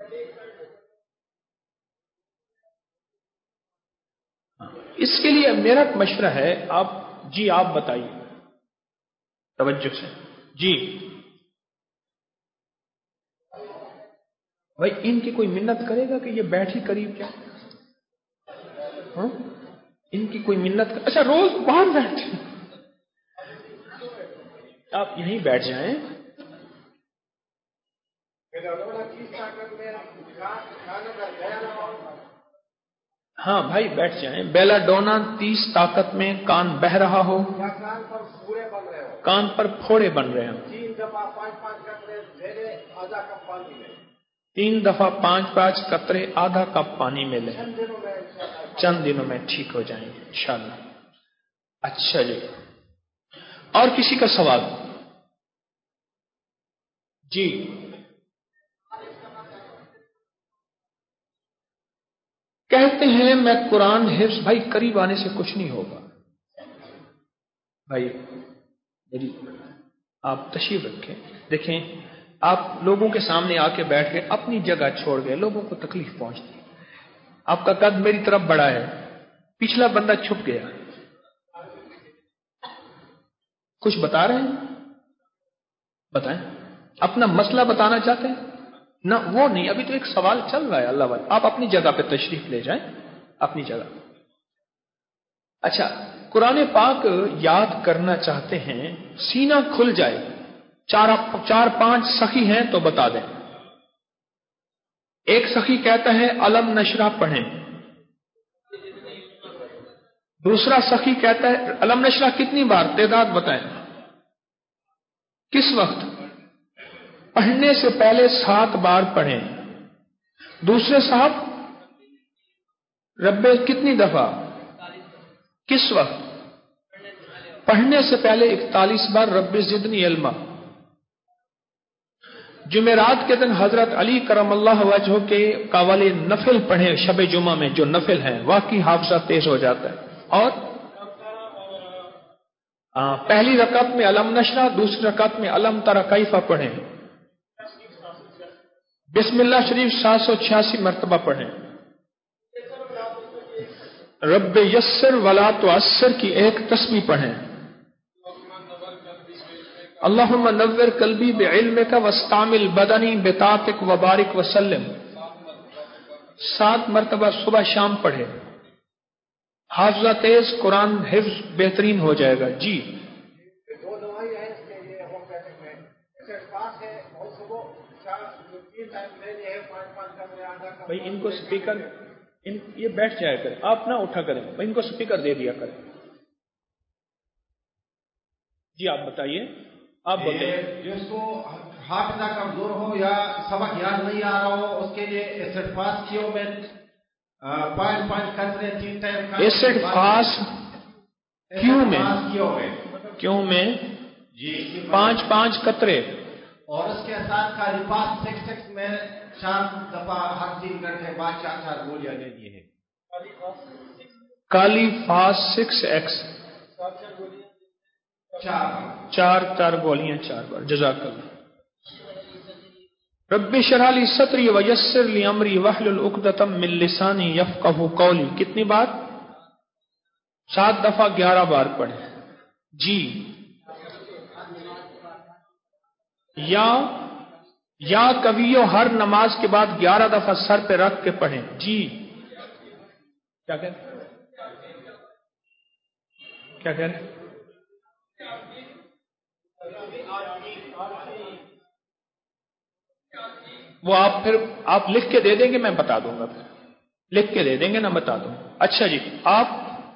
اس کے لیے میرا مشورہ ہے، آپ جی آپ بتائیے توجہ سے جی. بھائی ان کی کوئی منت کرے گا کہ یہ بیٹھ ہی قریب کیا؟ ہاں ان کی کوئی منت کر... اچھا روز باہر بیٹھتے آپ یہیں بیٹھ جائیں. ہاں بھائی بیٹھ جائیں. بیلا ڈونا تیس طاقت میں کان بہ رہا ہو، کان پر پھوڑے بن رہے ہیں، تین دفعہ پانچ پانچ قطرے آدھا کپ پانی میں تین دفعہ پانچ پانچ قطرے آدھا کپ پانی میں لیں. چند دنوں میں ٹھیک ہو جائیں گے انشاءاللہ. اچھا جی، اور کسی کا سوال؟ جی کہتے ہیں میں قرآن حفظ، بھائی قریب آنے سے کچھ نہیں ہوگا بھائی، میری آپ تشریف رکھیں. دیکھیں آپ لوگوں کے سامنے آ کے بیٹھ گئے، اپنی جگہ چھوڑ گئے، لوگوں کو تکلیف پہنچتی. آپ کا قد میری طرف بڑا ہے، پچھلا بندہ چھپ گیا. کچھ بتا رہے ہیں؟ بتائیں، اپنا مسئلہ بتانا چاہتے ہیں؟ نہ وہ نہیں، ابھی تو ایک سوال چل رہا ہے. اللہ والے آپ اپنی جگہ پہ تشریف لے جائیں، اپنی جگہ. اچھا، قرآن پاک یاد کرنا چاہتے ہیں، سینہ کھل جائے. چار چار پانچ سخی ہیں تو بتا دیں. ایک سخی کہتا ہے الم نشرح پڑھیں، دوسرا سخی کہتا ہے الم نشرح کتنی بار، تعداد بتائیں. کس وقت؟ پڑھنے سے پہلے سات بار پڑھیں. دوسرے صاحب رب کتنی دفعہ، کس وقت؟ پڑھنے سے پہلے اکتالیس بار رب زدنی علما. جمعرات کے دن حضرت علی کرم اللہ وجہہ کے قوالے نفل پڑھیں شب جمعہ میں، جو نفل ہیں، واقعی حافظہ تیز ہو جاتا ہے. اور آ, پہلی رکعت میں علم نشرح، دوسری رکعت میں علم تری کیف پڑھیں. بسم اللہ شریف سات سو چھیاسی مرتبہ پڑھیں. رب یسر ولا تعسر کی ایک تسبیح پڑھیں. اللہم نور قلبی بعلمک واستعمل بدنی بطاعتک وبارک وسلم. سات مرتبہ صبح شام پڑھیں. حافظہ تیز، قرآن حفظ بہترین ہو جائے گا. جی دو دوائی ہے اس کے لیے ہوم پیٹنگ میں پاس ہے، اور صبح تین ٹائم لینے ہیں، پانچ پانچ کا میں آدھا کا. بھائی ان کو سپیکر، ان یہ بیٹھ جایا کریں، آپ نہ اٹھا کریں، بھائی ان کو سپیکر دے دیا کریں. جی آپ بتائیے، آپ بتائیے. جس کو حافظہ کمزور ہو یا سبق یاد نہیں آ رہا ہو، اس کے لیے ایسڈ فاسٹ کیوں میں پانچ پانچ قطرے تین ٹائم ایسڈ فاسٹ کیوں میں کیوں میں جی پانچ پانچ قطرے، اور اس کے ساتھ کا ریپاس سکس سکس میں چار دفعہ ہر تین گھنٹے بعد چار چار گولیاں لینی ہے. کالی فاس سکس ایکس چار چار چار گولیاں چار بار. جزاک اللہ. رب اشرح لی صدری ویسر لی امری واحلل عقدۃ من لسانی یفقہوا قولی. کتنی بار؟ سات دفعہ گیارہ بار پڑھیں. جی یا یا کبھیو ہر نماز کے بعد گیارہ دفعہ سر پہ رکھ کے پڑھیں. جی کیا کہہ رہے کیا کہہ رہے وہ آپ پھر آپ لکھ کے دے دیں گے، میں بتا دوں گا. پھر لکھ کے دے دیں گے نا، بتا دوں. اچھا جی، آپ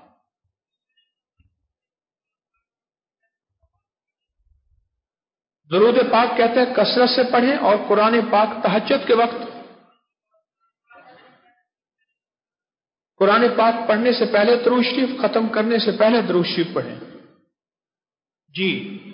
درود پاک کہتے ہیں کثرت سے پڑھیں، اور قرآن پاک تہجد کے وقت قرآن پاک پڑھنے سے پہلے درود شریف، ختم کرنے سے پہلے درود شریف پڑھیں. جی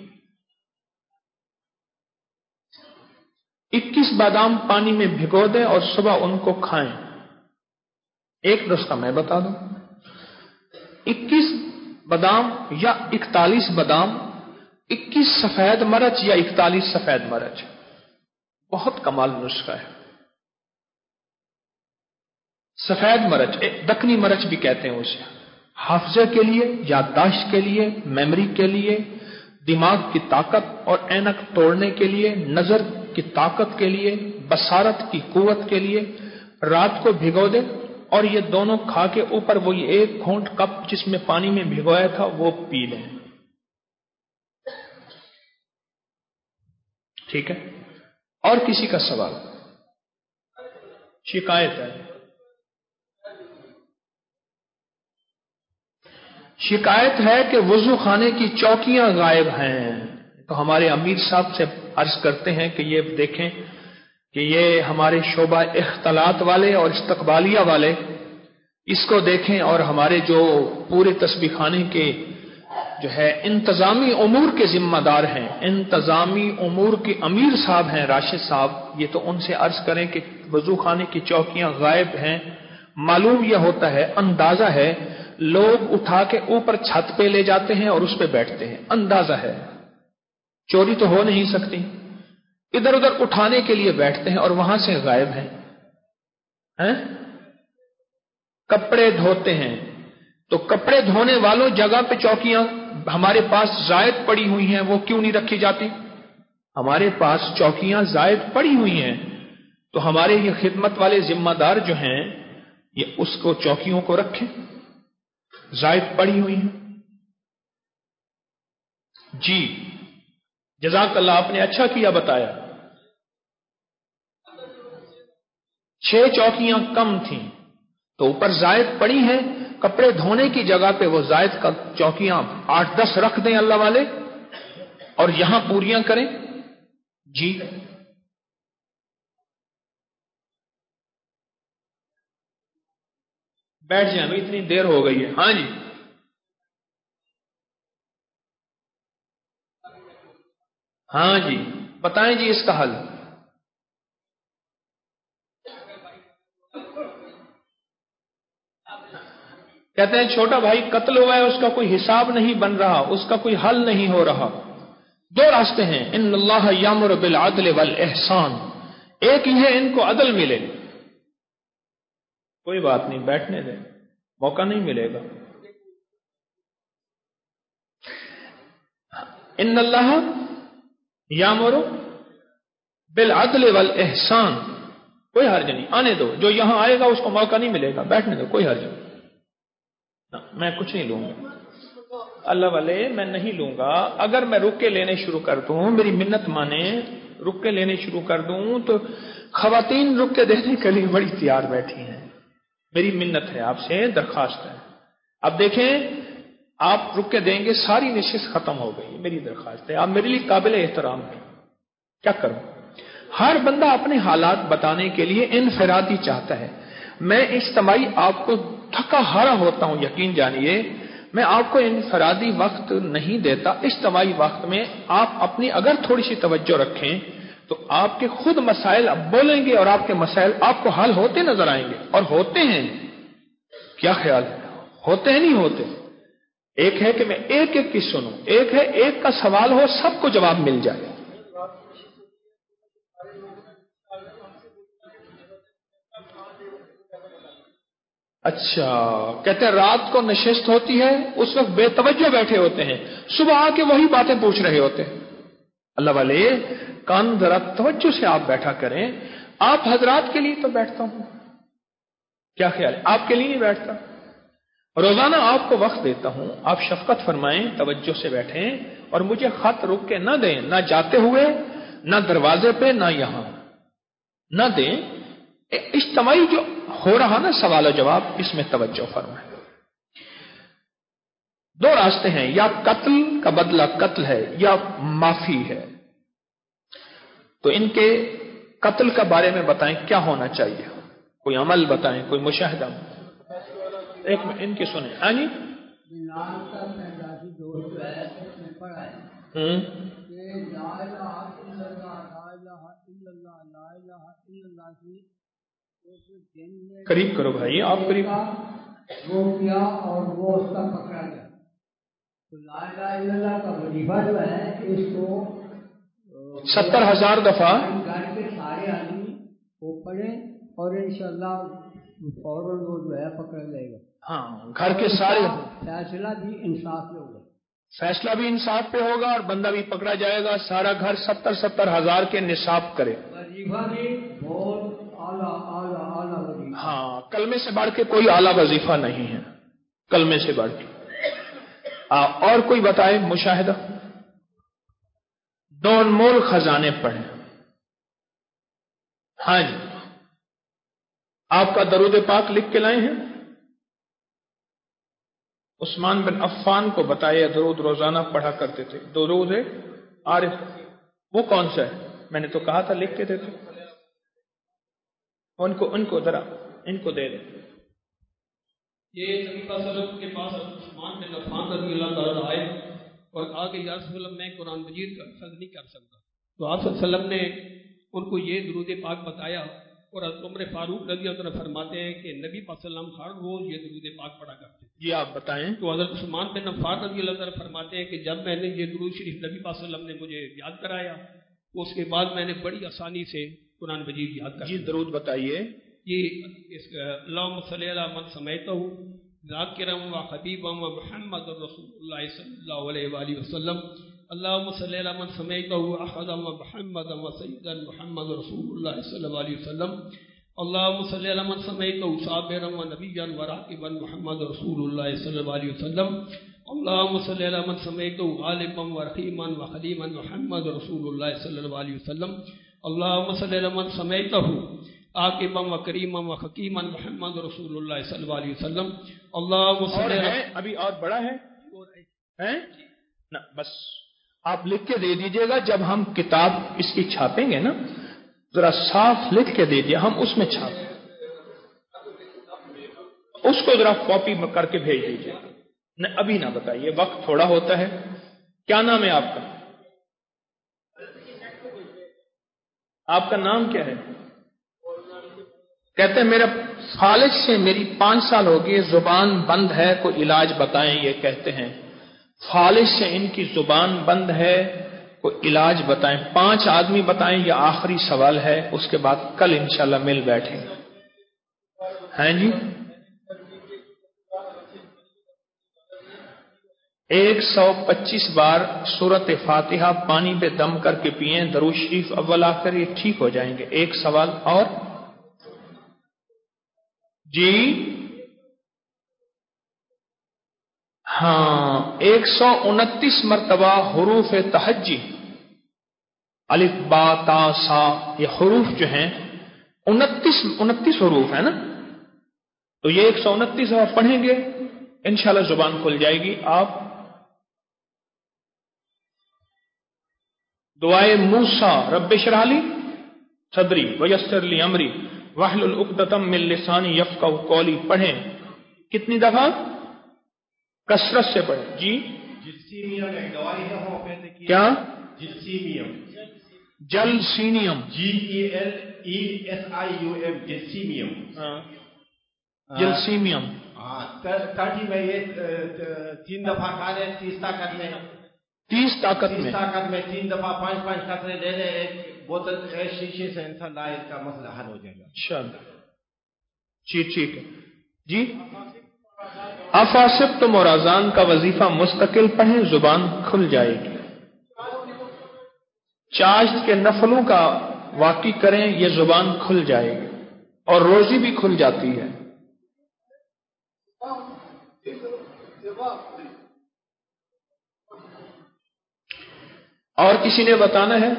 اکیس بادام پانی میں بھگو دیں اور صبح ان کو کھائیں. ایک نسخہ میں بتا دوں، اکیس بادام یا اکتالیس بادام، اکیس سفید مرچ یا اکتالیس سفید مرچ، بہت کمال نسخہ ہے. سفید مرچ، دکنی مرچ بھی کہتے ہیں اسے، حافظے کے لیے، یادداشت کے لیے، میموری کے لیے، دماغ کی طاقت اور اینک توڑنے کے لیے، نظر کی طاقت کے لیے، بصارت کی قوت کے لیے. رات کو بھگو دیں اور یہ دونوں کھا کے اوپر وہی ایک گھونٹ کپ جس میں پانی میں بھگویا تھا وہ پی لیں. ٹھیک ہے؟ اور کسی کا سوال؟ شکایت ہے شکایت ہے کہ وضو خانے کی چوکیاں غائب ہیں. تو ہمارے امیر صاحب سے عرض کرتے ہیں کہ یہ دیکھیں کہ یہ ہمارے شعبہ اختلاط والے اور استقبالیہ والے اس کو دیکھیں اور ہمارے جو پورے تسبیح خانے کے جو ہے انتظامی امور کے ذمہ دار ہیں، انتظامی امور کے امیر صاحب ہیں راشد صاحب، یہ تو ان سے عرض کریں کہ وضو خانے کی چوکیاں غائب ہیں۔ معلوم یہ ہوتا ہے، اندازہ ہے، لوگ اٹھا کے اوپر چھت پہ لے جاتے ہیں اور اس پہ بیٹھتے ہیں، اندازہ ہے، چوری تو ہو نہیں سکتی، ادھر ادھر اٹھانے کے لیے بیٹھتے ہیں اور وہاں سے غائب ہیں۔ ہیں کپڑے دھوتے ہیں تو کپڑے دھونے والوں جگہ پہ چوکیاں ہمارے پاس زائد پڑی ہوئی ہیں، وہ کیوں نہیں رکھی جاتی؟ ہمارے پاس چوکیاں زائد پڑی ہوئی ہیں تو ہمارے یہ خدمت والے ذمہ دار جو ہیں یہ اس کو چوکیوں کو رکھیں، زائد پڑی ہوئی ہیں۔ جی جزاک اللہ، آپ نے اچھا کیا بتایا، چھ چوکیاں کم تھیں تو اوپر زائد پڑی ہیں، کپڑے دھونے کی جگہ پہ وہ زائد چوکیاں آٹھ دس رکھ دیں اللہ والے اور یہاں پوریاں کریں۔ جی بیٹھ جائیں، ابھی اتنی دیر ہو گئی ہے۔ ہاں جی ہاں جی بتائیں جی اس کا حل۔ کہتے ہیں چھوٹا بھائی قتل ہوا ہے، اس کا کوئی حساب نہیں بن رہا، اس کا کوئی حل نہیں ہو رہا۔ دو راستے ہیں، ان اللہ یامر بالعدل والاحسان، ایک یہ ہے ان کو عدل ملے، کوئی بات نہیں بیٹھنے دیں، موقع نہیں ملے گا۔ ان اللہ یامر بالعدل والاحسان، کوئی حرج نہیں، آنے دو، جو یہاں آئے گا اس کو موقع نہیں ملے گا، بیٹھنے دو، کوئی حرج نہیں، میں کچھ نہیں لوں گا اللہ والے، میں نہیں لوں گا۔ اگر میں رک کے لینے شروع کر دوں، میری منت مانے، رک کے لینے شروع کر دوں تو خواتین رک کے دینے کے لیے بڑی تیار بیٹھی ہیں۔ میری منت ہے آپ سے، درخواست ہے، اب دیکھیں آپ رک کے دیں گے، ساری نشست ختم ہو گئی، میری درخواست ہے، آپ میرے لیے قابل احترام ہیں، کیا کروں؟ ہر بندہ اپنے حالات بتانے کے لیے انفرادی چاہتا ہے، میں اجتماعی آپ کو تھکا ہارا ہوتا ہوں، یقین جانیے میں آپ کو انفرادی وقت نہیں دیتا، اجتماعی وقت میں آپ اپنی اگر تھوڑی سی توجہ رکھیں تو آپ کے خود مسائل اب بولیں گے اور آپ کے مسائل آپ کو حل ہوتے نظر آئیں گے، اور ہوتے ہیں، کیا خیال ہے؟ ہوتے ہیں نہیں ہوتے؟ ایک ہے کہ میں ایک ایک کی سنوں، ایک ہے ایک کا سوال ہو سب کو جواب مل جائے۔ اچھا کہتے ہیں رات کو نشست ہوتی ہے، اس وقت بے توجہ بیٹھے ہوتے ہیں، صبح آ کے وہی باتیں پوچھ رہے ہوتے ہیں۔ اللہ والے کان ذرا توجہ سے آپ بیٹھا کریں، آپ حضرات کے لیے تو بیٹھتا ہوں، کیا خیال ہے؟ آپ کے لیے نہیں بیٹھتا، روزانہ آپ کو وقت دیتا ہوں، آپ شفقت فرمائیں، توجہ سے بیٹھیں اور مجھے خط رک کے نہ دیں، نہ جاتے ہوئے، نہ دروازے پہ، نہ یہاں نہ دیں، اجتماعی جو ہو رہا نا سوال و جواب، اس میں توجہ فرمائیں۔ دو راستے ہیں، یا قتل کا بدلہ قتل ہے یا معافی ہے، تو ان کے قتل کا بارے میں بتائیں کیا ہونا چاہیے، کوئی عمل بتائیں، کوئی مشاہدہ۔ ایک ان کی سنیں، ہاں جی قریب کرو بھائی، آپ قریب، وہ کیا اور وہ اس کا پکڑا گیا، تو لا الہ الا اللہ کا وظیفہ جو ہے اس کو ستر ہزار دفعہ گھر کے سارے آدمی وہ پڑھیں اور انشاءاللہ فوراً وہ جو ہے پکڑا جائے گا۔ ہاں گھر کے سارے، فیصلہ بھی انصاف پہ ہوگا، فیصلہ بھی انصاف پہ ہوگا اور بندہ بھی پکڑا جائے گا، سارا گھر ستر ستر ہزار کے نصاب کرے، وظیفہ بھی بہت اعلیٰ اعلیٰ اعلیٰ وظیفہ۔ ہاں کلمے سے بڑھ کے کوئی اعلیٰ وظیفہ نہیں ہے، کلمے سے بڑھ کے۔ اور کوئی بتائے مشاہدہ؟ دو انمول خزانے پڑھیں، ہاں جی آپ کا درود پاک لکھ کے لائے ہیں؟ عثمان بن عفان کو بتایا درود روزانہ پڑھا کرتے تھے، درود عارف، وہ کون سا ہے؟ میں نے تو کہا تھا لکھ کے دیتے، ان کو ان کو ذرا ان کو دے دیں۔ یہ نبی صلی اللہ علیہ وسلم کے پاس عثمان بن عفان رضی اللہ تعالیٰ آئے اور کہا کہ یا رسول اللہ میں قرآن مجید کا حفظ نہیں کر سکتا، تو آپ صلی اللہ علیہ وسلم نے ان کو یہ درود پاک بتایا، اور حضرت عمر فاروق رضی اللہ عنہ فرماتے ہیں کہ نبی صلی اللہ علیہ وسلم ہر روز یہ درود پاک پڑھا کرتے ہیں۔ جی آپ بتائیں۔ تو حضرت عثمان بن عفان رضی اللہ عنہ فرماتے ہیں کہ جب میں نے یہ درود شریف نبی صلی اللہ علیہ وسلم نے مجھے یاد کرایا، اس کے بعد میں نے بڑی آسانی سے قرآن مجید یاد کر جی درود بتائیے۔ یہ اللہم صلی علی من سمیتہ ذاکرا و حبیبا و محمد رسول اللہ صلی اللہ علیہ وآلہ وسلم، اللہم صلی علی من سمیتہ احدا و محمد و سیدا محمد رسول اللہ صلی اللہ علیہ وسلم، اللہم صلی علی من سمیتہ صابرا و نبیا و راکبا محمد رسول اللہ صلی اللہ علیہ وسلم، اللہم صلی علی من سمیتہ غالبا و رحیما و حلیما محمد رسول اللہ صلی اللہ علیہ وسلم، اللہم صلی علی من سمیتہ عاقبا و کریما و حکیما محمد رسول اللہ صلی اللہ علیہ وسلم، اللہم صلی علی ابھی اور بڑا ہے ہیں نا، بس آپ لکھ کے دے دیجئے گا، جب ہم کتاب اس کی چھاپیں گے نا ذرا صاف لکھ کے دے دیجئے، ہم اس میں چھاپیں، اس کو ذرا کاپی کر کے بھیج دیجئے گا۔ ابھی نہ بتائیے، وقت تھوڑا ہوتا ہے۔ کیا نام ہے آپ کا؟ آپ کا نام کیا ہے؟ کہتے ہیں میرا فالج سے میری پانچ سال ہو گئی، زبان بند ہے، کوئی علاج بتائیں۔ یہ کہتے ہیں فالج سے ان کی زبان بند ہے، کوئی علاج بتائیں۔ پانچ آدمی بتائیں، یہ آخری سوال ہے، اس کے بعد کل انشاءاللہ مل بیٹھیں گے۔ ہیں جی ایک سو پچیس بار سورت فاتحہ پانی پہ دم کر کے پئیں، درود شریف اول آخر، یہ ٹھیک ہو جائیں گے۔ ایک سوال اور جی ہاں، ایک سو انتیس مرتبہ حروف تہجی الف با تا سا، یہ حروف جو ہیں انتیس انتیس حروف ہیں نا، تو یہ ایک سو انتیس آپ پڑھیں گے انشاءاللہ زبان کھل جائے گی۔ آپ دعائے موسیٰ رب اشرح لی صدری ویسر لی امری واحلل عقدۃ من لسانی یفقہوا قولی پڑھیں۔ کتنی دفعہ؟ کثرت سے پڑھیں۔ جی جلسیمیم ایک دوائی ہے ہومیوپیتھی کی۔ کیا؟ جلسیمیم، جلسینیم، جی E L E S I U M, gelsemium. Gelsemium ہاں، ترٹی میں یہ تین دفعہ کھا لیں، تیس طاقت میں، تیس طاقت میں تیس طاقت میں تین دفعہ پانچ پانچ قطرے لے لیں، ایک بوتل ایک شیشے سے، انشاءاللہ اس کا مسئلہ حل ہو جائے گا انشاءاللہ۔ جی ٹھیک ہے جی۔ افاسب تم اور اذان کا وظیفہ مستقل پڑھیں، زبان کھل جائے گی۔ چاشت کے نفلوں کا واقعی کریں، یہ زبان کھل جائے گی اور روزی بھی کھل جاتی ہے۔ اور کسی نے بتانا ہے؟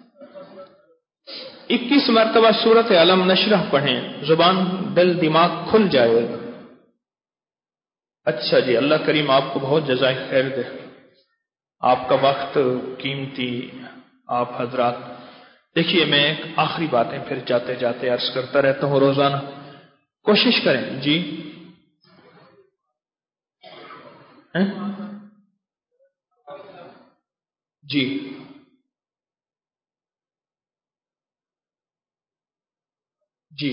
اکیس مرتبہ سورت علم نشرح پڑھیں، زبان دل دماغ کھل جائے گا۔ اچھا جی، اللہ کریم آپ کو بہت جزائے خیر دے، آپ کا وقت قیمتی آپ حضرات۔ دیکھیے میں ایک آخری باتیں پھر جاتے جاتے عرض کرتا رہتا ہوں روزانہ، کوشش کریں جی جی جی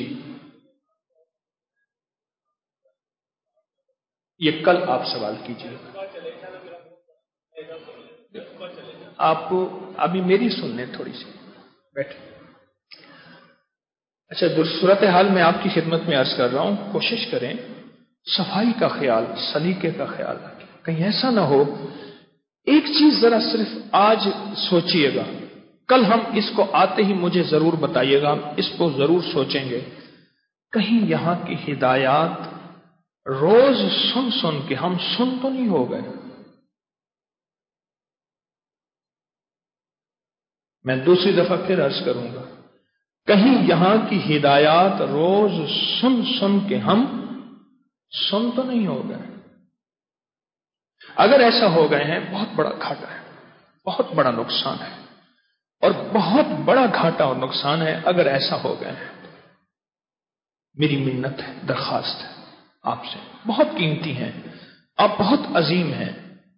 یہ کل آپ سوال کیجیے۔ آپ کو ابھی میری سن لیں تھوڑی سی، بیٹھے۔ اچھا، صورت حال میں آپ کی خدمت میں عرض کر رہا ہوں، کوشش کریں صفائی کا خیال، سلیقے کا خیال رکھیں، کہیں ایسا نہ ہو۔ ایک چیز ذرا صرف آج سوچئے گا، کل ہم اس کو آتے ہی مجھے ضرور بتائیے گا، ہم اس کو ضرور سوچیں گے، کہیں یہاں کی ہدایات روز سن سن کے ہم سن تو نہیں ہو گئے۔ میں دوسری دفعہ پھر عرض کروں گا، کہیں یہاں کی ہدایات روز سن سن کے ہم سن تو نہیں ہو گئے۔ اگر ایسا ہو گئے ہیں، بہت بڑا گھاٹا ہے، بہت بڑا نقصان ہے، اور بہت بڑا گھاٹا اور نقصان ہے اگر ایسا ہو گئے ہیں۔ میری منت ہے، درخواست ہے، آپ سے، بہت قیمتی ہیں، آپ بہت عظیم ہیں.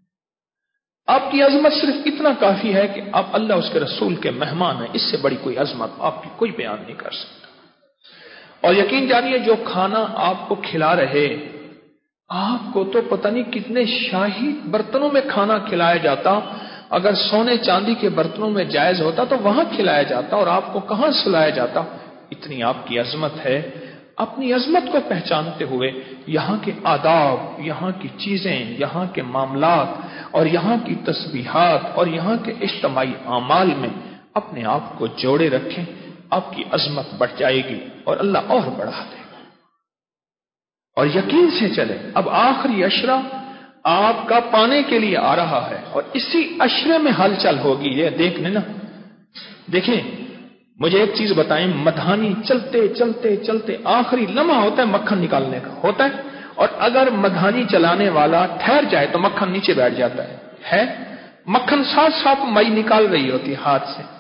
آپ کی عظمت صرف اتنا کافی ہے کہ آپ اللہ اس کے رسول کے مہمان ہیں. اس سے بڑی کوئی عظمت آپ کی کوئی بیان نہیں کر سکتا. اور یقین جانیے جو کھانا آپ کو کھلا رہے، آپ کو تو پتہ نہیں کتنے شاہی برتنوں میں کھانا کھلایا جاتا. اگر سونے چاندی کے برتنوں میں جائز ہوتا تو وہاں کھلایا جاتا، اور آپ کو کہاں سلایا جاتا. اتنی آپ کی عظمت ہے. اپنی عظمت کو پہچانتے ہوئے یہاں کے آداب، یہاں کی چیزیں، یہاں کے معاملات اور یہاں کی تسبیحات اور یہاں کے اجتماعی اعمال میں اپنے آپ کو جوڑے رکھیں. آپ کی عظمت بڑھ جائے گی اور اللہ اور بڑھا دے گا. اور یقین سے چلے اب آخری عشرہ آپ کا پانے کے لیے آ رہا ہے، اور اسی عشرے میں ہلچل ہوگی. یہ دیکھ لینا. دیکھیں مجھے ایک چیز بتائیں، مدھانی چلتے چلتے چلتے آخری لمحہ ہوتا ہے مکھن نکالنے کا ہوتا ہے، اور اگر مدھانی چلانے والا ٹھہر جائے تو مکھن نیچے بیٹھ جاتا ہے ہے مکھن ساتھ ساتھ مئی نکال رہی ہوتی ہے ہاتھ سے.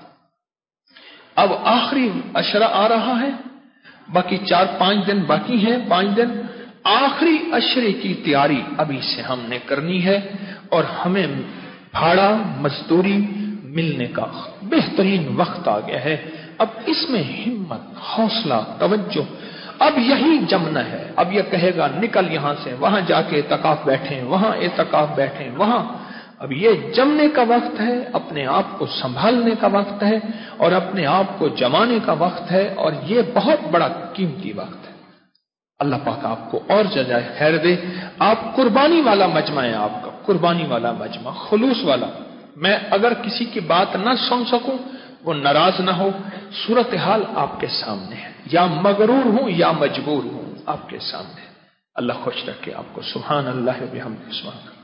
اب آخری عشرہ آ رہا ہے، باقی چار پانچ دن باقی ہیں. پانچ دن آخری عشرے کی تیاری ابھی سے ہم نے کرنی ہے، اور ہمیں بھاڑا مزدوری ملنے کا بہترین وقت آ گیا ہے. اب اس میں ہمت، حوصلہ، توجہ اب یہی جمنا ہے. اب یہ کہے گا نکل یہاں سے، وہاں جا کے اعتکاف بیٹھیں، وہاں اعتکاف بیٹھیں، وہاں. اب یہ جمنے کا وقت ہے، اپنے آپ کو سنبھالنے کا وقت ہے، اور اپنے آپ کو جمانے کا وقت ہے، اور یہ بہت بڑا قیمتی وقت ہے. اللہ پاک آپ کو اور جزائے خیر دے. آپ قربانی والا مجمع ہے، آپ کا قربانی والا مجمع، خلوص والا. میں اگر کسی کی بات نہ سن سکوں وہ ناراض نہ ہو. صورتحال آپ کے سامنے ہے، یا مغرور ہوں یا مجبور ہوں آپ کے سامنے. اللہ خوش رکھے آپ کو. سبحان اللہ و بحمدہ. سبحان اللہ.